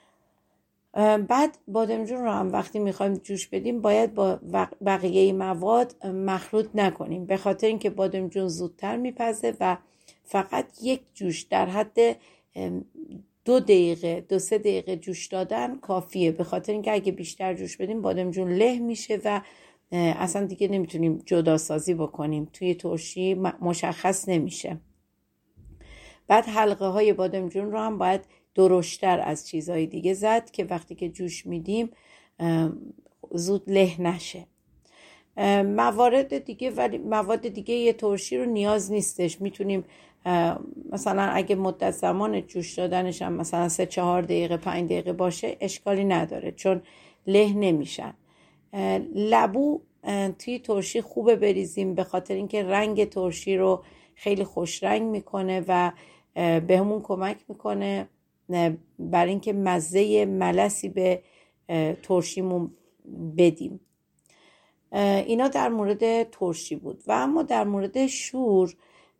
بعد بادمجون رو هم وقتی میخوایم جوش بدیم باید با بقیه مواد مخلوط نکنیم، به خاطر اینکه بادمجون زودتر میپزه و فقط یک جوش در حد 2 دقیقه 2-3 دقیقه جوش دادن کافیه، به خاطر اینکه اگه بیشتر جوش بدیم بادمجون له میشه و اصلا دیگه نمیتونیم جدا سازی بکنیم، توی ترشی مشخص نمیشه. بعد حلقه های بادمجون رو هم باید درشتر از چیزهای دیگه زد که وقتی که جوش میدیم زود له نشه. مواد دیگه یه ترشی رو نیاز نیستش، میتونیم مثلا اگه مدت زمان جوش دادنش هم مثلا 3-4 دقیقه 5 دقیقه باشه اشکالی نداره چون له نمیشن. لبو توی ترشی خوبه بریزیم، به خاطر اینکه رنگ ترشی رو خیلی خوش رنگ میکنه و بهمون کمک میکنه برای اینکه مزه ملسی به ترشیمون بدیم. اینا در مورد ترشی بود. و اما در مورد شور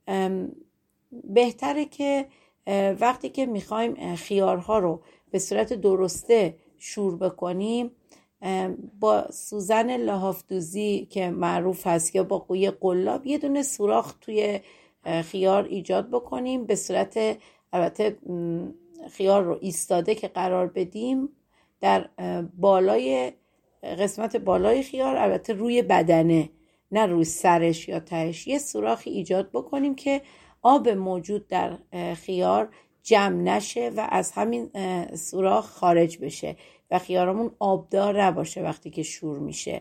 بهتره که وقتی که میخوایم خیارها رو به صورت درسته شور بکنیم با سوزن لحاف‌دوزی که معروف هست یا با قوی قلاب یه دونه سوراخ توی خیار ایجاد بکنیم، به صورت البته خیار رو ایستاده که قرار بدیم در بالای قسمت بالای خیار، البته روی بدنه نه روی سرش یا تهش، یه سوراخی ایجاد بکنیم که آب موجود در خیار جمع نشه و از همین سوراخ خارج بشه و خیارمون آبدار نباشه وقتی که شور میشه.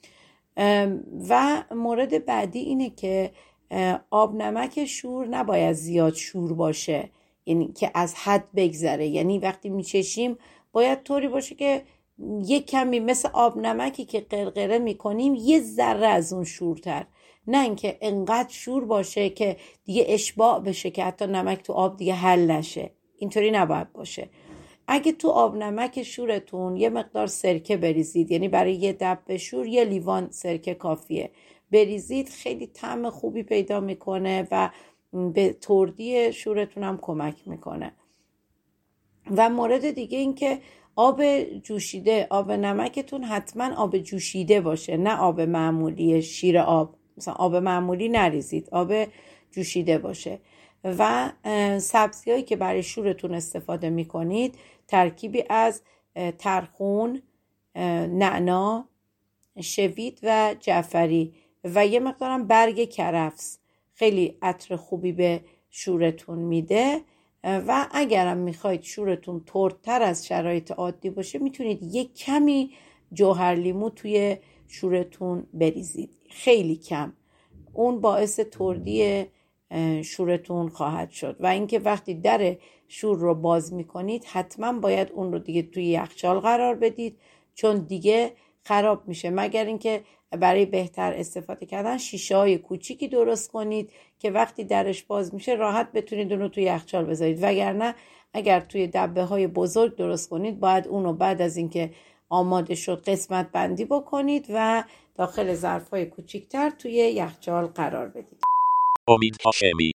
و مورد بعدی اینه که آب نمک شور نباید زیاد شور باشه، یعنی که از حد بگذره. یعنی وقتی میچشیم باید طوری باشه که یک کمی مثل آب نمکی که قرقره میکنیم یه ذره از اون شورتر، نه اینکه انقدر شور باشه که دیگه اشباع بشه که حتی نمک تو آب دیگه حل نشه. اینطوری نباید باشه. اگه تو آب نمک شورتون یه مقدار سرکه بریزید، یعنی برای یه دبه شور 1 لیوان سرکه کافیه بریزید، خیلی طعم خوبی پیدا میکنه و به تردی شورتون هم کمک میکنه. و مورد دیگه این که آب جوشیده، آب نمکتون حتما آب جوشیده باشه، نه آب معمولی شیر آب، مثلا آب معمولی نریزید، آب جوشیده باشه. و سبزی‌هایی که برای شورتون استفاده میکنید ترکیبی از ترخون، نعنا، شوید و جعفری و یه مقدارم برگ کرفس خیلی عطر خوبی به شورتون میده. و اگرم میخواید شورتون تردتر از شرایط عادی باشه میتونید یک کمی جوهر لیمو توی شورتون بریزید، خیلی کم، اون باعث تردی شورتون خواهد شد. و اینکه وقتی در شور رو باز میکنید حتما باید اون رو دیگه توی یخچال قرار بدید، چون دیگه خراب میشه، مگر اینکه برای بهتر استفاده کردن شیشه های کوچیکی درست کنید که وقتی درش باز میشه راحت بتونید اون رو توی یخچال بذارید. وگرنه اگر توی دبه های بزرگ درست کنید باید اون رو بعد از اینکه آماده شد قسمت بندی بکنید و داخل ظرف های کوچیکتر توی یخچال قرار بدید. امید هاشمی.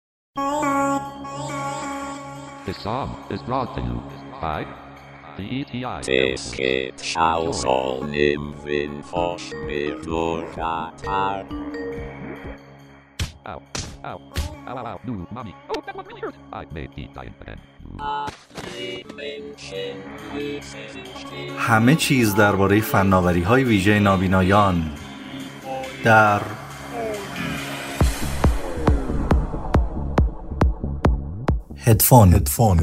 This song is brought to you by the ETI. Det Schausollen will Verschmierdur-Katar. Ow, ow, ow, ow, ow, no, mommy. Oh, that was really hurt. I made the diet again. همه چیز درباره فناوری‌های ویژه نابینایان در هدفون.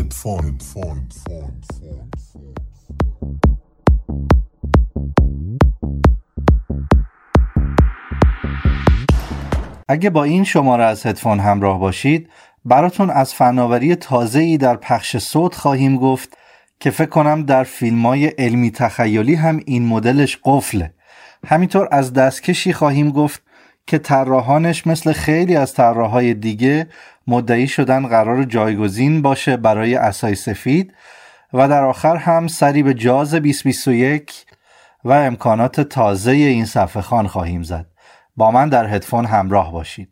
اگه با این شماره از هدفون همراه باشید براتون از فناوری تازه‌ای در پخش صوت خواهیم گفت که فکر کنم در فیلم‌های علمی تخیلی هم این مدلش قفله. همینطور از دستکشی خواهیم گفت که طراحانش مثل خیلی از طراحهای دیگه مدعی شدن قرار جایگزین باشه برای عصای سفید. و در آخر هم سری به جاز 2021 و امکانات تازه این صفحه خوان خواهیم زد. با من در هدفون همراه باشید.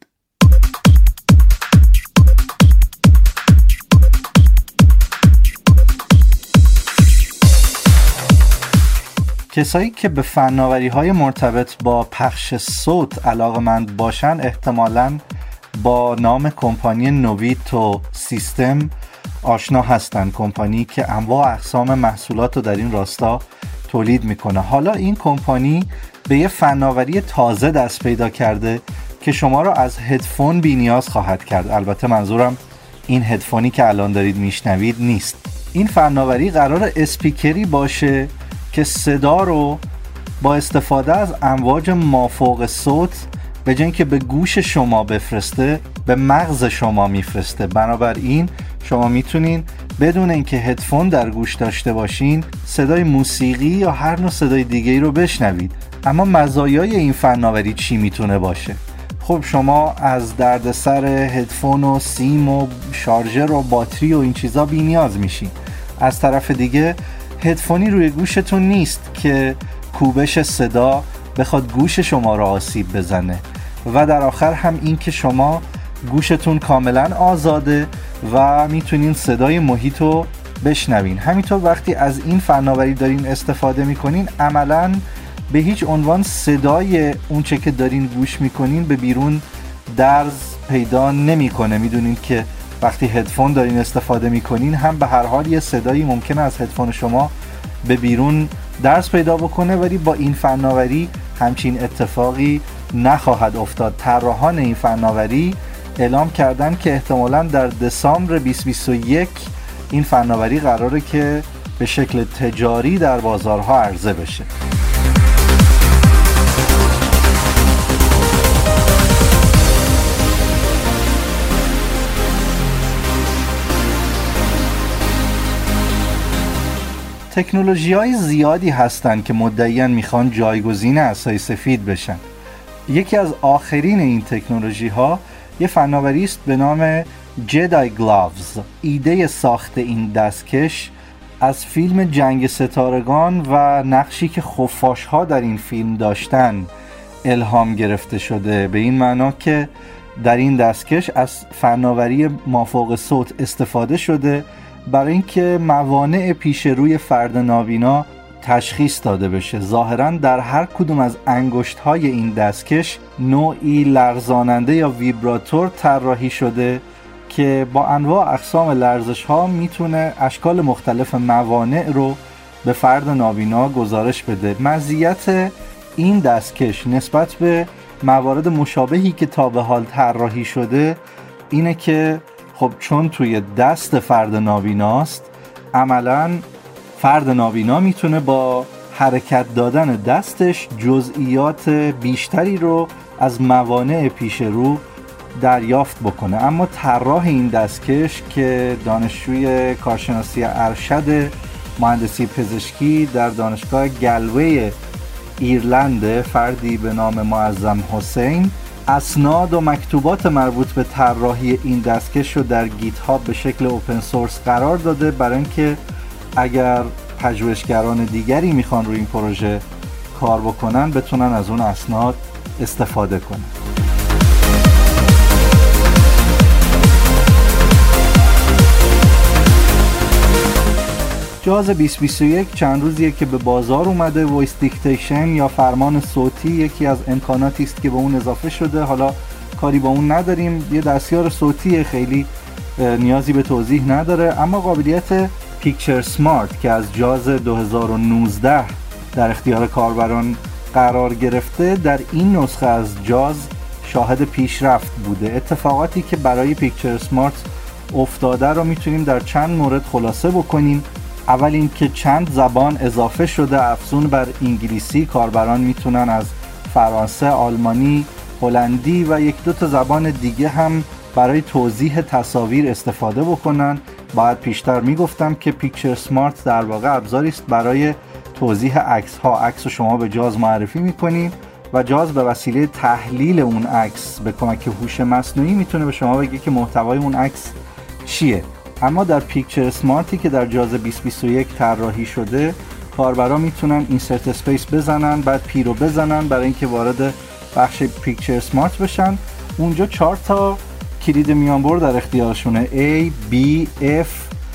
کسایی که به فناوری‌های مرتبط با پخش صوت علاقه‌مند باشن احتمالاً با نام کمپانی نویتو سیستم آشنا هستن، کمپانی که انواع اقسام محصولات رو در این راستا تولید میکنه. حالا این کمپانی به یه فناوری تازه دست پیدا کرده که شما رو از هدفون بی نیاز خواهد کرد. البته منظورم این هدفونی که الان دارید میشنوید نیست. این فناوری قرار اسپیکری باشه که صدا رو با استفاده از امواج مافوق صوت به جای اینکه به گوش شما بفرسته به مغز شما میفرسته. بنابراین شما میتونین بدون اینکه هدفون در گوش داشته باشین صدای موسیقی یا هر نوع صدای دیگه‌ای رو بشنوید. اما مزایای این فناوری چی میتونه باشه؟ خب شما از دردسر هدفون و سیم و شارژر و باتری و این چیزا بی نیاز میشین. از طرف دیگه هدفونی روی گوشتون نیست که کوبش صدا بخواد گوش شما را آسیب بزنه و در آخر هم این که شما گوشتون کاملا آزاده و میتونین صدای محیط رو بشنوین. همینطور وقتی از این فناوری دارین استفاده میکنین عملاً به هیچ عنوان صدای اون چه که دارین گوش میکنین به بیرون درز پیدا نمیکنه. میدونین که وقتی هدفون دارین استفاده میکنین هم به هر حال یه صدایی ممکنه از هدفون شما به بیرون درز پیدا بکنه، ولی با این فناوری همچین اتفاقی نخواهد افتاد. طراحان این فناوری اعلام کردن که احتمالاً در دسامبر 2021 این فناوری قراره که به شکل تجاری در بازارها عرضه بشه. تکنولوژی‌های زیادی هستند که مدعیاً میخوان جایگزین عصای سفید بشن. یکی از آخرین این تکنولوژی‌ها یه فناوری است به نام جدای گلاوز. ایده ساخت این دستکش از فیلم جنگ ستارگان و نقشی که خفاش‌ها در این فیلم داشتن الهام گرفته شده، به این معنا که در این دستکش از فناوری مافوق صوت استفاده شده برای اینکه موانع پیش روی فرد نابینا تشخیص داده بشه. ظاهراً در هر کدوم از انگشت‌های این دستکش نوعی لرزاننده یا ویبراتور طراحی شده که با انواع اقسام لرزش‌ها میتونه اشکال مختلف موانع رو به فرد نابینا گزارش بده. مزیت این دستکش نسبت به موارد مشابهی که تا به حال طراحی شده اینه که خب چون توی دست فرد نابیناست، عملاً فرد نابینا میتونه با حرکت دادن دستش جزئیات بیشتری رو از موانع پیش رو دریافت بکنه. اما طراح این دستکش که دانشجوی کارشناسی ارشد مهندسی پزشکی در دانشگاه گلوی ایرلند، فردی به نام معظم حسین، اسناد و مکتوبات مربوط به طراحی این دستکش رو در گیت هاب به شکل اوپن سورس قرار داده برای اینکه اگر پژوهشگران دیگری میخوان روی این پروژه کار بکنن بتونن از اون اسناد استفاده کنن. جاز 2021 چند روزیه که به بازار اومده. وایس دیکتیشن یا فرمان صوتی یکی از امکاناتی است که به اون اضافه شده. حالا کاری با اون نداریم، یه دستیار صوتی خیلی نیازی به توضیح نداره، اما قابلیت پیکچر سمارت که از جاز 2019 در اختیار کاربران قرار گرفته در این نسخه از جاز شاهد پیشرفت بوده. اتفاقاتی که برای پیکچر سمارت افتاده رو میتونیم در چند مورد خلاصه بکنیم. اول این که چند زبان اضافه شده، افزون بر انگلیسی. کاربران میتونن از فرانسه، آلمانی، هلندی و یک دو تا زبان دیگه هم برای توضیح تصاویر استفاده بکنن. باید پیشتر میگفتم که پیکچر سمارت در واقع ابزاری است برای توضیح عکس ها. عکس رو شما به جاز معرفی میکنید و جاز به وسیله تحلیل اون عکس به کمک هوش مصنوعی میتونه به شما بگه که محتوای اون عکس چیه. اما در پیکچر سمارتی که در جاز 2021 طراحی شده، کاربرا میتونن اینسرت اسپیس بزنن، بعد پی رو بزنن برای اینکه وارد بخش پیکچر سمارت بشن. اونجا 4 تا کلید میانبر در اختیارشونه، A، B، F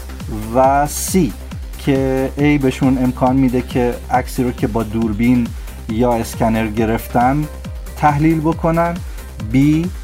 و C که A بهشون امکان میده که عکسی رو که با دوربین یا اسکنر گرفتن تحلیل بکنن. B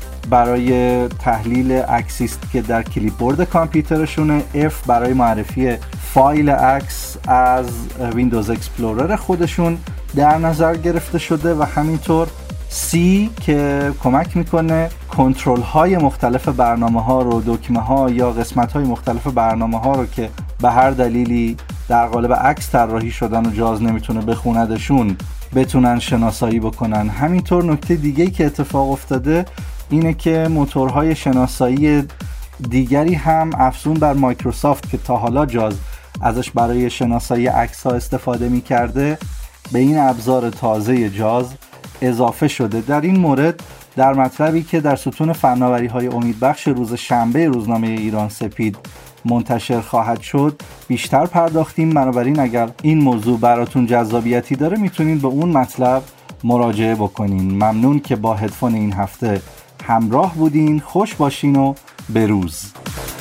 برای تحلیل عکسی است که در کلیپ بورد کامپیوترشونه. F برای معرفی فایل عکس از ویندوز اکسپلورر خودشون در نظر گرفته شده و همینطور C که کمک میکنه کنترل های مختلف برنامه ها رو، دکمه ها یا قسمت های مختلف برنامه ها رو که به هر دلیلی در قالب عکس طراحی شدن و جاز نمیتونه بخوندشون بتونن شناسایی بکنن. همینطور نکته دیگه‌ای که اتفاق افتاده اینه که موتورهای شناسایی دیگری هم افزون بر مایکروسافت که تا حالا جاز ازش برای شناسایی عکس‌ها استفاده می‌کرده به این ابزار تازه جاز اضافه شده. در این مورد در مطلبی که در ستون فناوری‌های امیدبخش روز شنبه روزنامه ایران سپید منتشر خواهد شد بیشتر پرداختیم. بنابراین اگر این موضوع براتون جذابیتی داره میتونید به اون مطلب مراجعه بکنین. ممنون که با هدفون این هفته همراه بودین. خوش باشین و بروز.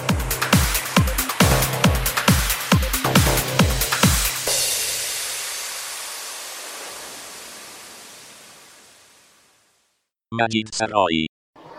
مجید سرایی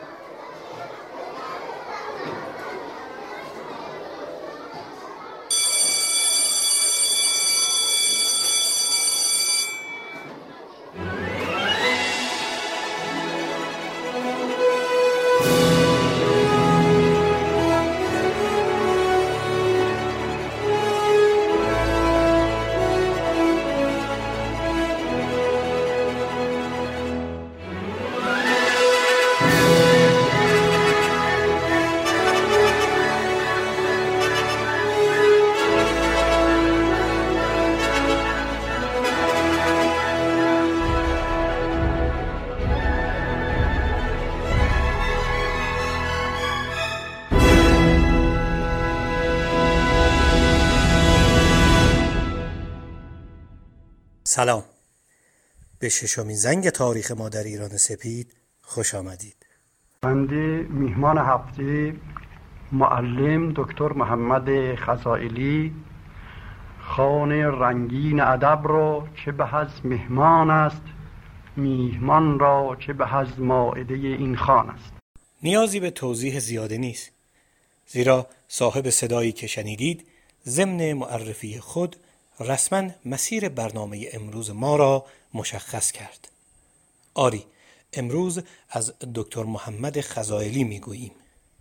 سلام. به ششمین زنگ تاریخ ما در ایران سپید خوش آمدید. بنده میهمان هفته معلم دکتر محمد خزائلی خوان رنگین ادب را چه به از مهمان است، میهمان را چه به از مائده این خان است. نیازی به توضیح زیاده نیست، زیرا صاحب صدایی که شنیدید ضمن معرفی خود رسما مسیر برنامه امروز ما را مشخص کرد. آری، امروز از دکتر محمد خزائلی میگوییم.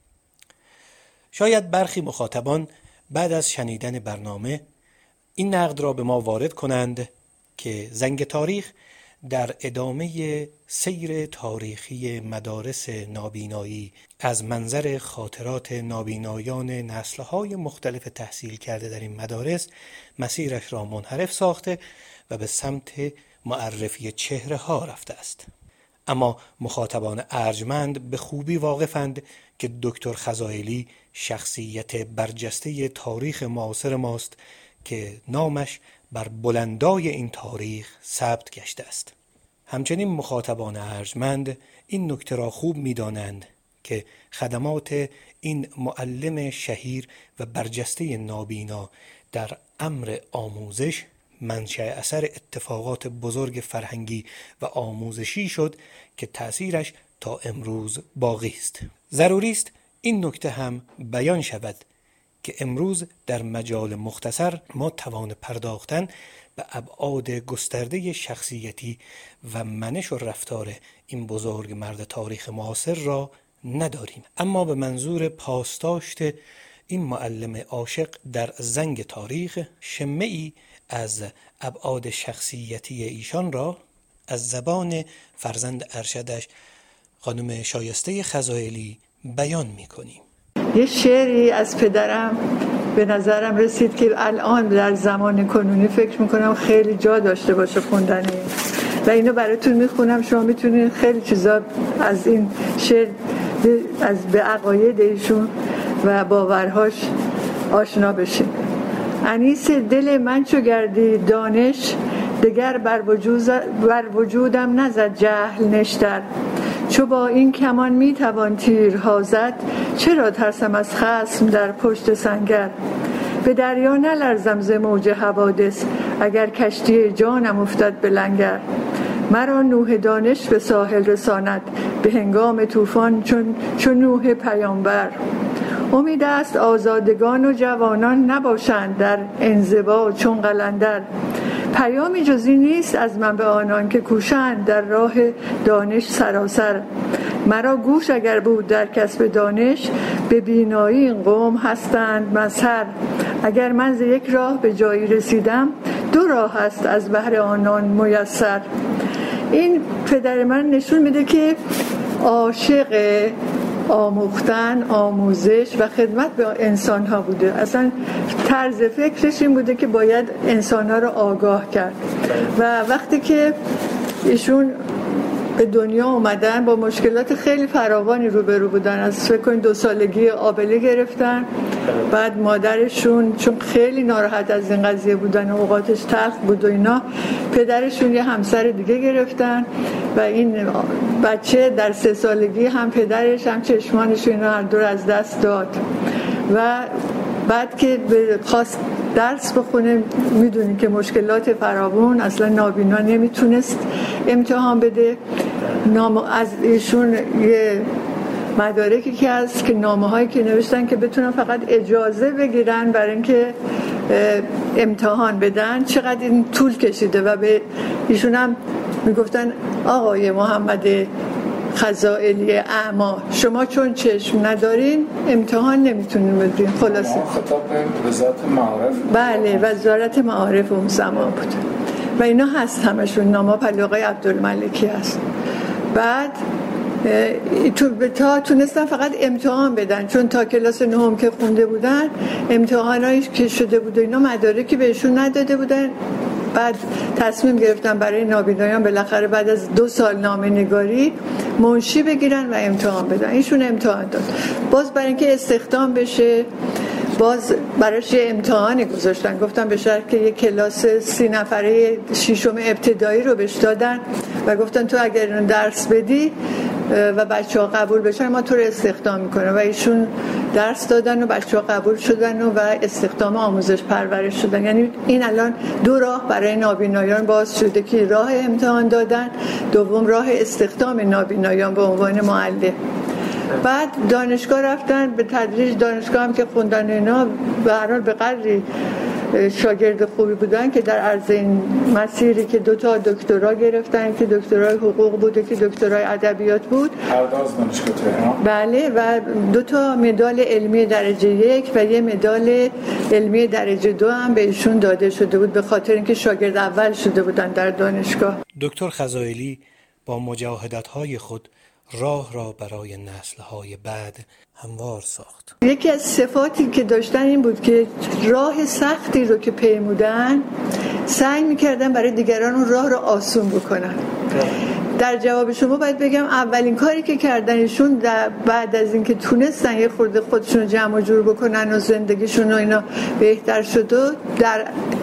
شاید برخی مخاطبان بعد از شنیدن برنامه این نقد را به ما وارد کنند که زنگ تاریخ در ادامه سیر تاریخی مدارس نابینایی از منظر خاطرات نابینایان نسل‌های مختلف تحصیل کرده در این مدارس مسیرش را منحرف ساخته و به سمت معرفی چهره‌ها رفته است. اما مخاطبان ارجمند به خوبی واقفند که دکتر خزائلی شخصیت برجسته تاریخ معاصر ماست که نامش بر بلندای این تاریخ ثبت گشته است. همچنین مخاطبان ارجمند این نکته را خوب می‌دانند که خدمات این معلم شهیر و برجسته نابینا در امر آموزش منشأ اثر اتفاقات بزرگ فرهنگی و آموزشی شد که تأثیرش تا امروز باقی است. ضروری است این نکته هم بیان شود که امروز در مجال مختصر ما توان پرداختن به ابعاد گسترده شخصیتی و منش و رفتار این بزرگ مرد تاریخ معاصر را نداریم، اما به منظور پاسداشت این معلم عاشق در زنگ تاریخ شمه‌ای از ابعاد شخصیتی ایشان را از زبان فرزند ارشدش خانم شایسته خزائلی بیان می‌کنیم. یه شعری از پدرم به نظرم رسید که الان در زمان کنونی فکر میکنم خیلی جا داشته باشه خوندنی و اینو براتون میخونم. شما میتونید خیلی چیزا از این شعر به عقاید ایشون و باورهاش آشنا بشید. انیس دل من چو گردید دانش، دگر بر وجودم نزد جهل نشتر. چو با این کمان میتوان تیرها زد، چرا ترسم از خصم در پشت سنگر. به دریا نلرزم ز موج حوادث، اگر کشتی جانم افتد به لنگر. مرا نوح دانش به ساحل رساند، به هنگام طوفان چون نوح پیامبر. امید است آزادگان و جوانان نباشند در انزوا چون قلندر. پیامی جز این نیست از من به آنان که کوشند در راه دانش سراسر. مرا گوش اگر بود در کسب دانش، به بینایی این قوم هستند مظهر. اگر من ز یک راه به جایی رسیدم، دو راه است از بهر آنان میسر. این پدر من نشون میده که عاشق آموختن، آموزش و خدمت به انسان ها بوده. اصلا طرز فکرش این بوده که باید انسان ها رو آگاه کرد و وقتی که ایشون به دنیا اومدن با مشکلات خیلی فراوانی روبرو بودن. از فکر کنید 2 سالگی آبله گرفتن، بعد مادرشون چون خیلی ناراحت از این قضیه بودن و اوقاتش تلخ بود و اینا، پدرشون یه همسر دیگه گرفتن و این بچه در 3 سالگی هم پدرش هم چشمانش اینا هر دو از دست داد و بعد که خواست درس بخونه، میدونی که مشکلات فراوان، اصلا نابینا نمیتونست امتحان بده. از ایشون یه مدارکی که هست که نامه هایی که نوشتن که بتونن فقط اجازه بگیرن برای اینکه امتحان بدن، چقدر این طول کشیده و به ایشون هم میگفتن آقای محمد خزائلی اعما، شما چون چشم ندارین امتحان نمیتونین بدین. خلاصه خطاب به وزارت معارف. بله، وزارت معارف اون زمان بود و اینا هست همشون، نامه آقای عبدالملکی هست. بعد تا تونستن فقط امتحان بدن، چون تا کلاس 9 که خونده بودن امتحانایی که شده بود و اینا مدارکی بهشون نداده بودن. بعد تصمیم گرفتن برای نابینایان بالاخره بعد از 2 سال نامه‌نگاری منشی بگیرن و امتحان بدن. ایشون امتحان داد. باز برای اینکه استخدام بشه باز براش یه امتحانی گذاشتن، گفتن به شرط که یه کلاس 30 نفره 6م ابتدایی رو بهش دادن و گفتن تو اگر درس بدی و بچه‌ها قبول بشن ما تو رو استخدام میکنه و ایشون درس دادن و بچه‌ها قبول شدن و استخدام آموزش پرورش شدن. یعنی این الان 2 راه برای نابینایان باز شده که راه امتحان دادن، دوم راه استخدام نابینایان به عنوان معلم. بعد دانشگاه رفتن به تدریج، دانشگاه هم که خوندن اینا به هر حال به قدری شاگرد خوبی بودن که در عرض این مسیری که 2 تا دکترا گرفتن، که دکترای حقوق بوده که دکترای ادبیات بود، هرداز دانشگاه تهران. بله، و 2 تا مدال علمی درجه 1 و یه مدال علمی درجه 2 هم بهشون داده شده بود به خاطر اینکه شاگرد اول شده بودن در دانشگاه. دکتر خزائلی با مجاهدت‌های خود راه را برای نسل‌های بعد هموار ساخت. یکی از صفاتی که داشتن این بود که راه سختی رو که پیمودن سعی می‌کردن برای دیگران اون راه رو آسون بکنن. در جواب شما باید بگم اولین کاری که کردنشون بعد از اینکه تونستن یه خورده خودشون رو جمع و جور بکنن و زندگیشون و اینا بهتر شد، در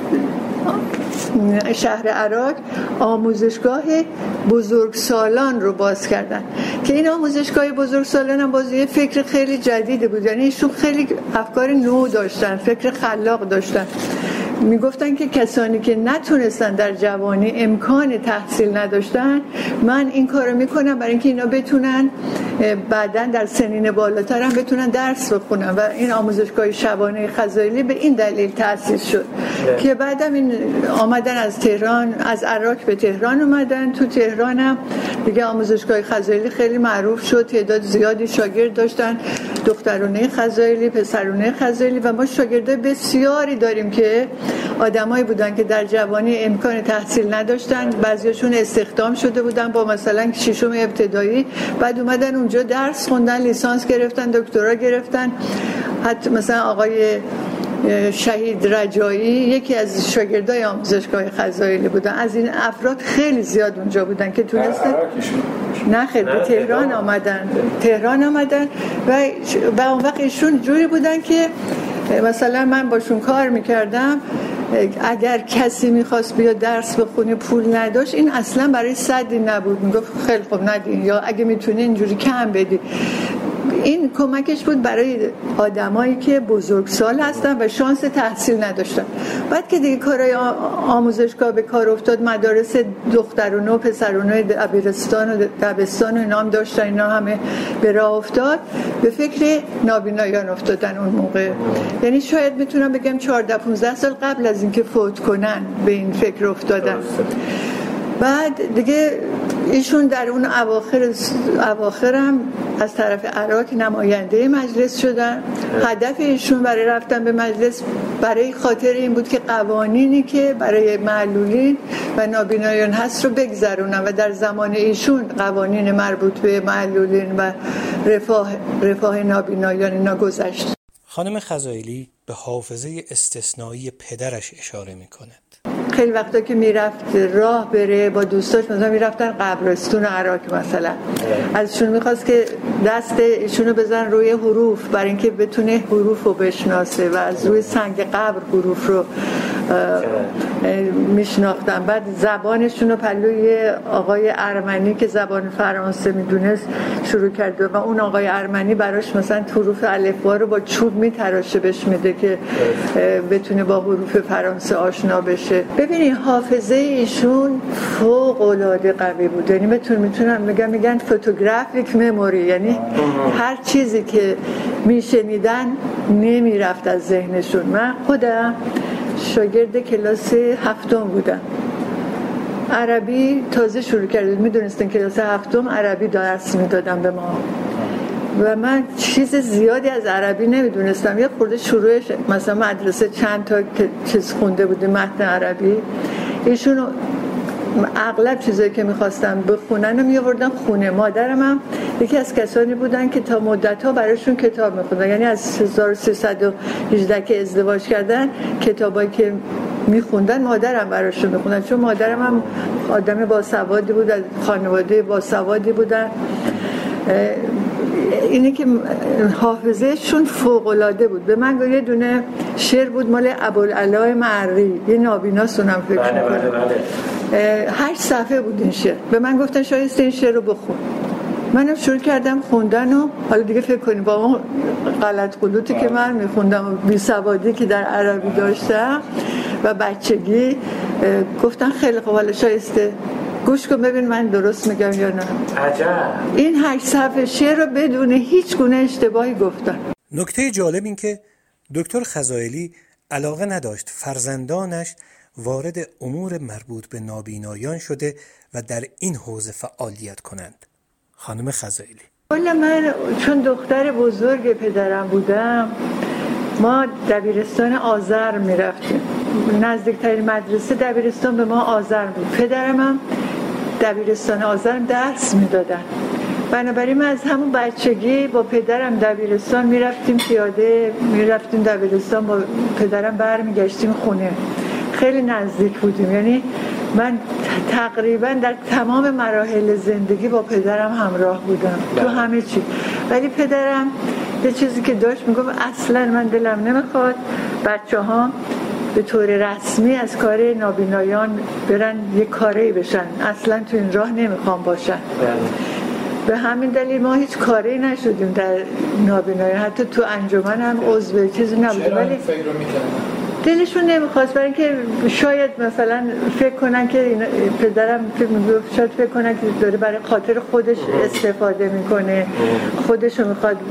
شهر عراق آموزشگاه بزرگسالان رو باز کردن که این آموزشگاه بزرگسالان هم باز یه فکر خیلی جدیدی بود. یعنی ایشون خیلی افکار نو داشتن، فکر خلاق داشتن. میگفتن که کسانی که نتونستن در جوانی امکان تحصیل نداشتن، من این کارو میکنم برای اینکه اینا بتونن بعداً در سنین بالاتر هم بتونن درس بخونن و این آموزشگاه شبانه خزائلی به این دلیل تأسیس شد که بعدم این آمدن از تهران، از عراق به تهران اومدن. تو تهران هم دیگه آموزشگاه خزائلی خیلی معروف شد، تعداد زیادی شاگرد داشتن، دخترونه خزائلی، پسرونه خزائلی، و ما شاگردای بسیاری داریم که آدمایی بودن که در جوانی امکان تحصیل نداشتن، بعضیاشون استخدام شده بودن با مثلا 6م ابتدایی، بعد اومدن اونجا درس خوندن، لیسانس گرفتن، دکترا گرفتن. حتی مثلا آقای شهید رجایی یکی از شاگردای آموزشگاه خزائلی بودن. از این افراد خیلی زیاد اونجا بودن که تونستن نه خیلی به تهران آمدن و اون وقت ایشون جوری بودن که مثلا من باشون کار میکردم، اگر کسی میخواست بیا درس بخونه پول نداشت، این اصلا برای صدی نبود، میگفت خیلی خوب ندین، یا اگه میتونه اینجوری کم بدی. این کمکش بود برای آدمایی که بزرگسال هستن و شانس تحصیل نداشتن. بعد که دیگه کارهای آموزشگاه به کار افتاد، مدارس دخترونه و پسرونه دبیرستان و دبستان و اینا هم داشتن، اینا همه به راه افتاد، به فکر نابینایان افتادن اون موقع. یعنی شاید میتونم بگم 14-15 سال قبل از اینکه فوت کنن به این فکر افتادن. بعد دیگه ایشون در اون اواخرم از طرف عراق نماینده مجلس شدن. هدف ایشون برای رفتن به مجلس برای خاطر این بود که قوانینی که برای معلولین و نابینایان هست رو بگذرونن و در زمان ایشون قوانین مربوط به معلولین و رفاه نابینایان اینا گذشت. خانم خزائلی به حافظه استثنایی پدرش اشاره می‌کند. خیلی وقتا که میرفت راه بره با دوستاش، مثلا میرفتن قبرستون عراق مثلا، ازشون میخواست که دست ایشونو بزن روی حروف برای اینکه بتونه حروف رو بشناسه و از روی سنگ قبر حروف رو میشناختن. بعد زبانشون رو پلوی آقای ارمنی که زبان فرانسه میدونست شروع کرد و اون آقای ارمنی براش مثلا حروف الفبا رو با چوب میتراشه بهش میده که بتونه با حروف فرانسه آشنا بشه. ببینید حافظه ایشون فوق العاده قوی بود، یعنی میتونم میگن فوتوگرافیک مموری، یعنی هر چیزی که میشنیدن نمیرفت از ذهنشون. من خودم شاگرد کلاس 7 بودم، عربی تازه شروع کردیم، میدونستن کلاس 7 عربی درس میدادن به ما و من چیز زیادی از عربی نمیدونستم. یه خورده شروعش مثلا مدرسه چند تا چیز خونده بودیم متن عربی، ایشون اغلب چیزایی که میخواستم بخونن رو میآوردن خونه. مادرم هم یکی از کسانی بودن که تا مدت‌ها براشون کتاب میخوندن، یعنی از 1318 که ازدواج کردن کتابایی که میخوندن مادرم براشون میخوندن، چون مادرم هم آدم باسوادی بود، از خانواده باسوادی بودن. اینه که حافظهشون فوق‌العاده بود. به من یه دونه شعر بود مال ابوالعلا معری، یه نابیناسونم فکر میکنم، 8 صفحه بود این شعر. به من گفتن شایسته این شعر رو بخون. منم شروع کردم خوندن و حالا دیگه فکر کنید با اون غلط غلوطی که من میخوندم و بیسوادی که در عربی داشتم و بچگی، گفتن خیلی خوب حالا شایسته گوش کن ببین من درست میگم یا نه. عجب. این 8 صفحه شعر رو بدون هیچ گونه اشتباهی گفتن. نکته جالب این که دکتر خزائلی علاقه نداشت فرزندانش وارد امور مربوط به نابینایان شده و در این حوزه فعالیت کنند. خانم خزائلی: والا من چون دختر بزرگ پدرم بودم، ما دبیرستان آذر میرفتیم، نزدیکترین مدرسه دبیرستان به ما آذر بود. پدرم هم دبیرستان آذر درس میدادن، بنابراین من از همون بچگی با پدرم دبیرستان میرفتیم، پیاده میرفتیم دبیرستان، با پدرم برمیگشتیم خونه. خیلی نزدیک بودیم، یعنی من تقریبا در تمام مراحل زندگی با پدرم همراه بودم تو همه چی. ولی پدرم یه چیزی که داشت میگفت اصلا من دلم نمیخواد بچه ها به طور رسمی از کار نابینایان برن یه کاری بشن، اصلا تو این راه نمیخوام باشن. به همین دلیل ما هیچ کاری نشدیم در نابینایان، حتی تو انجمن هم عضو چیزی نبودیم. ولی دلشون نمیخواست، برای اینکه شاید مثلا فکر کنن که پدرم شاید فکر کنن که داره برای خاطر خودش استفاده میکنه، خودشو میخواد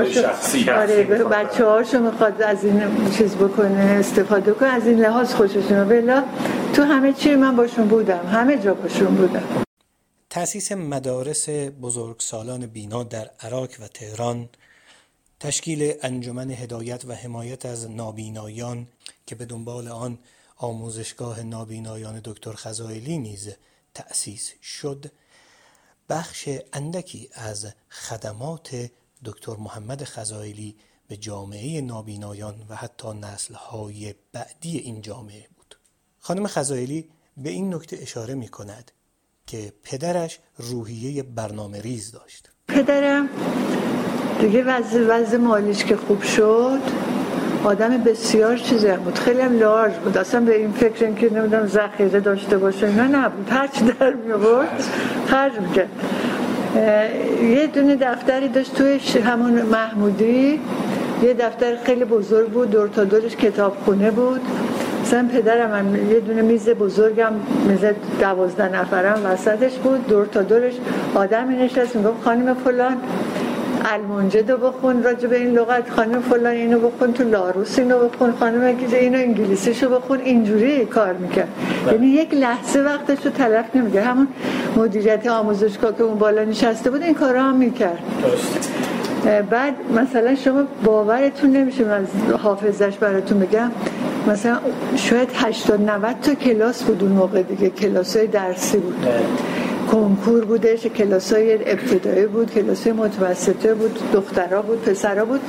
بچه‌هاشو میخواد از این چیز بکنه، استفاده کنه، از این لحاظ خوششون. بلا تو همه چی من باشون بودم، همه جا باشون بودم. تأسیس مدارس بزرگسالان بینا در عراق و تهران، تشکیل انجمن هدایت و حمایت از نابینایان که به دنبال آن آموزشگاه نابینایان دکتر خزائلی نیز تأسیس شد، بخش اندکی از خدمات دکتر محمد خزائلی به جامعه نابینایان و حتی نسل‌های بعدی این جامعه بود. خانم خزائلی به این نکته اشاره می کند که پدرش روحیه برنامه ریز داشت. پدرم دیگه وضع مالیش که خوب شد، آدم بسیار چیزی بود، خیلی هم لارج بود، اصلا به این فکر این که نمیدونم ذخیره داشته باشه اینا نبود، هرچی در می‌آورد خرج می‌کرد. یه دونه دفتری داشت توی همون محمودی، یه دفتر خیلی بزرگ بود، دور تا دورش کتابخونه بود. مثلا پدرم هم یه دونه میز بزرگم، میز 12 نفرم وسطش بود، دور تا دورش آدمی نشست میگفت خانم فلان المنجد رو بخون راجع به این لغت، خانم فلان اینو بخون، تو لاروس اینو بخون، خانم اینو انگلیسیشو بخون. اینجوری کار میکرد، یعنی یک لحظه وقتش رو تلف نمیکرد. همون مدیریت آموزشگاه که اون بالا نشسته بود این کارا هم میکرد. بعد مثلا شما باورتون نمیشه، من از حافظش براتون بگم، مثلا شاید 80-90 تا کلاس بود اون موقع دیگه، کلاسای درسی بود، کنکور بودش، کلاسای ابتدایی بود، کلاسای متوسطه بود، دخترها بود، پسرها بود.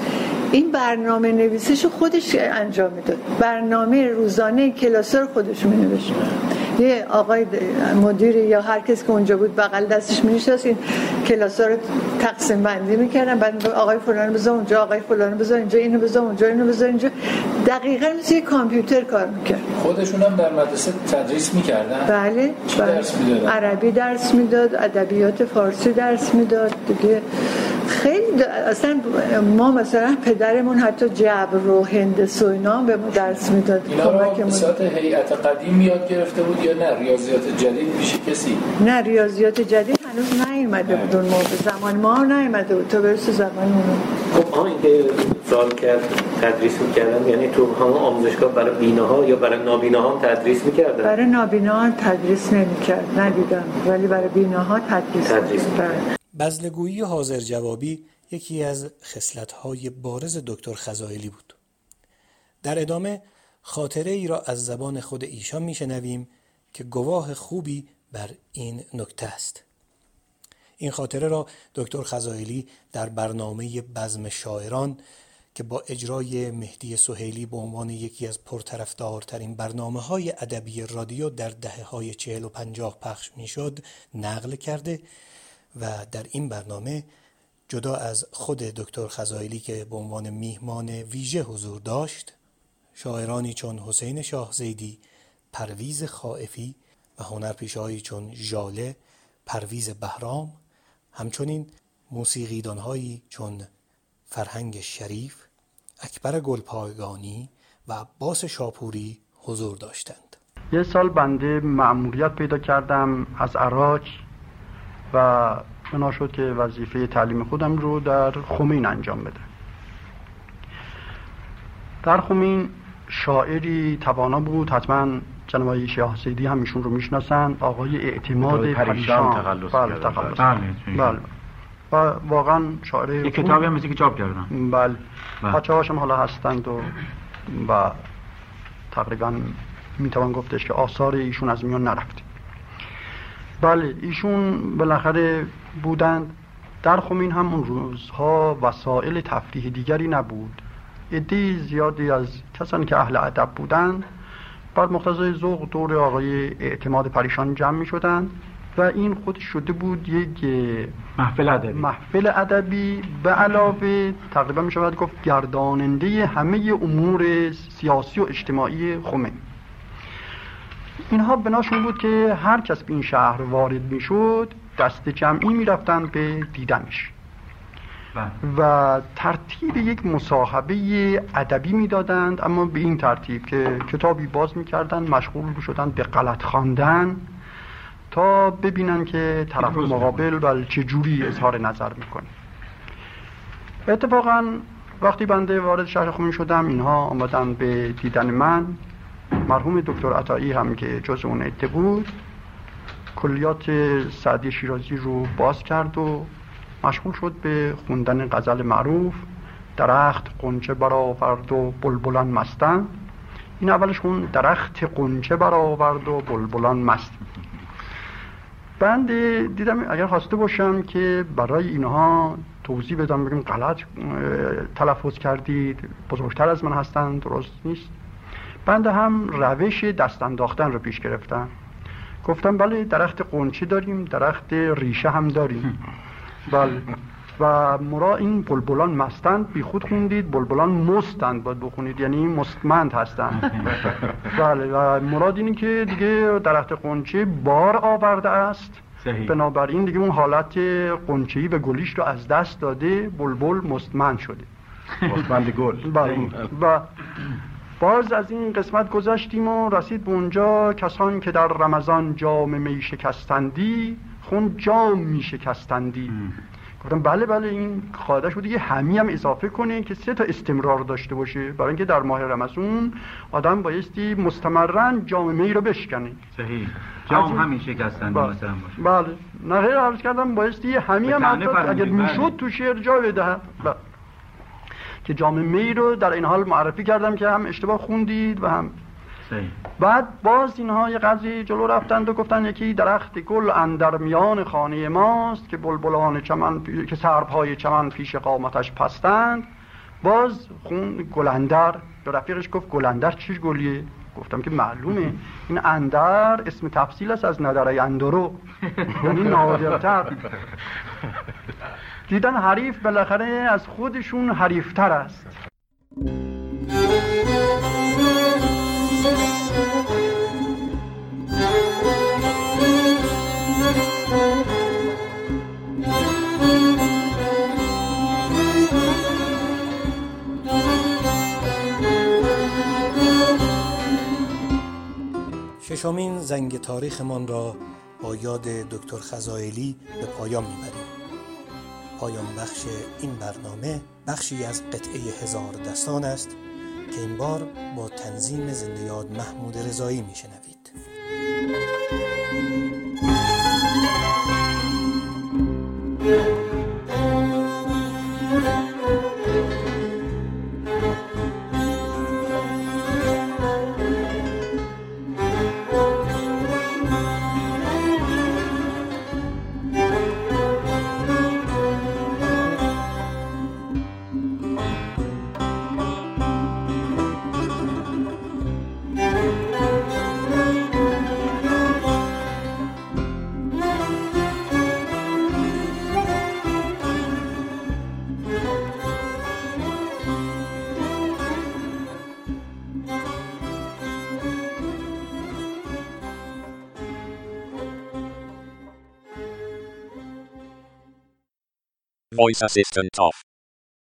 این برنامه نویسیشو خودش انجام میداد، برنامه روزانه کلاس رو خودش مینوشت. یه آقای مدیر یا هر کس که اونجا بود بغل دستش می‌نشست، این کلاس‌ها رو تقسیم بندی می‌کردن، بعد آقای فلان بذار اونجا، آقای فلان بذار اینجا، اینو بذار اونجا، اینو بذار اینجا. دقیقاً مثل کامپیوتر کار می‌کرد. خودشون هم در مدرسه تدریس می‌کردن؟ بله. چی درس می‌دادن؟ عربی درس میداد، ادبیات فارسی درس میداد دیگه. خیلی اصلا ما مثلا پدرمون حتی جبر و هندسه و اینا به ما درس میداد. اینا رو به صورت هیئت قدیم یاد گرفته بود یا نه ریاضیات جدید پیش کسی؟ نه ریاضیات جدید هنوز نیومده بود اون موقع، زمان ما نیومده بود تا برسه زمان اون. خب این که سوال کرد تدریس میکردن، یعنی تو همون آموزشگاه برای بیناها یا برای نابیناها هم تدریس میکردن؟ برای نابیناها تدریس نمیکرد، ندیدم، ولی برای بیناها تدریس میکرد. بزلگویی و حاضر جوابی یکی از خصلت‌های بارز دکتر خزائلی بود. در ادامه خاطره ای را از زبان خود ایشان میشنویم که گواه خوبی بر این نکته است. این خاطره را دکتر خزائلی در برنامه بزم شاعران که با اجرای مهدی سهیلی به عنوان یکی از پرطرفدارترین برنامه‌های ادبی رادیو در دهه‌های 40 و 50 پخش می‌شد نقل کرده و در این برنامه جدا از خود دکتر خزائلی که به عنوان میهمان ویژه حضور داشت، شاعرانی چون حسین شاه زیدی، پرویز خائفی و هنرپیشه‌هایی چون ژاله، پرویز بهرام، همچنین موسیقیدان‌هایی چون فرهنگ شریف، اکبر گلپایگانی و عباس شاپوری حضور داشتند. یه سال بنده مأموریت پیدا کردم از عراق و بنا شد که وظیفه تعلیم خودم رو در خمین انجام بده. در خمین شاعری توانا بود، حتما جناب آقای شاه زیدی هم ایشون رو میشناسن، آقای اعتماد پریشان. بله. و واقعا شاعر یه کتابی هم که چاپ کردن. بله. بچه‌هاش هم حالا هستند و تقریبا میتوان گفتش که آثار ایشون از میان نرفت. بله، ایشون بالاخره بودند. در خمین هم اون روزها وسایل تفریح دیگری نبود. عده زیادی از کسانی که اهل ادب بودند بعد مقتضای ذوق دور آقای اعتماد پریشان جمع می شدند و این خود شده بود یک محفل ادبی به علاوه تقریبا می شود گفت گرداننده همه امور سیاسی و اجتماعی خمین. اینها بناشون بود که هر کس به این شهر وارد می شد دست جمعی می رفتن به دیدنش و ترتیب یک مصاحبه ادبی می دادند، اما به این ترتیب که کتابی باز می کردن، مشغول شدن به غلط خواندن تا ببینن که طرف مقابل چه جوری اظهار نظر میکنه. اتفاقا وقتی بنده وارد شهر خمین شدم اینها آمدن به دیدن من. مرحوم دکتر عطایی هم که جز اون عده بود کلیات سعدی شیرازی رو باز کرد و مشغول شد به خوندن غزل معروف درخت قنچه برآورد و بلبلان مستند. این اولش خوند درخت قنچه برآورد و بلبلان مست. بنده دیدم اگر خواسته باشم که برای اینها توضیح بدم بگم غلط تلفظ کردید، بزرگتر از من هستند، درست نیست، بنده هم روش دست انداختن رو پیش گرفتم. گفتم بله درخت قنچه داریم، درخت ریشه هم داریم. بله و مرا این بلبلان مستند بی خود خوندید، بلبلان مستند باید بخونید، یعنی مستمند هستند. بله و مراد اینه که دیگه درخت قنچه بار آورده است، بنابراین دیگه اون حالت قنچه‌ای و گلیش رو از دست داده، بلبل مستمند شده، مستمند گل. بله و باز از این قسمت گذشتیم و رسید به اونجا کسان که در رمضان جام می شکستندی خون جام می شکستندی. گفتم بله بله این قاعده شده که همی هم اضافه کنه که 3 تا استمرار داشته باشه، برای اینکه در ماه رمضان آدم بایستی مستمرن جام می رو بشکنه. صحیح. جام همین شکستندی مثلا باشه. بله نه غیر عرض کردم بایستی همی هم اگر میشد تو شعر جا بده که جام می رو در این حال معرفی کردم که هم اشتباه خوندید و هم صحیح. بعد باز اینها یه قضیه جلو رفتند و گفتن یکی درخت گل اندر میان خانه ماست که بلبلان چمن که سربهای چمن پیش قامتش پستند. باز خون گلندر به رفیقش گفت گلندر چه گلیه؟ گفتم که معلومه این اندر اسم تفصیل است از ندره اندرو، یعنی نادرتر. دیدن حریف بالاخره از خودشون حریفتر است. ششمین زنگ تاریخمان را با یاد دکتر خزائلی به پایان میبریم. پایان بخش این برنامه بخشی از قطعه هزار دستان است که این بار با تنظیم زنده یاد محمود رضایی میشنوید. Voice assistant off.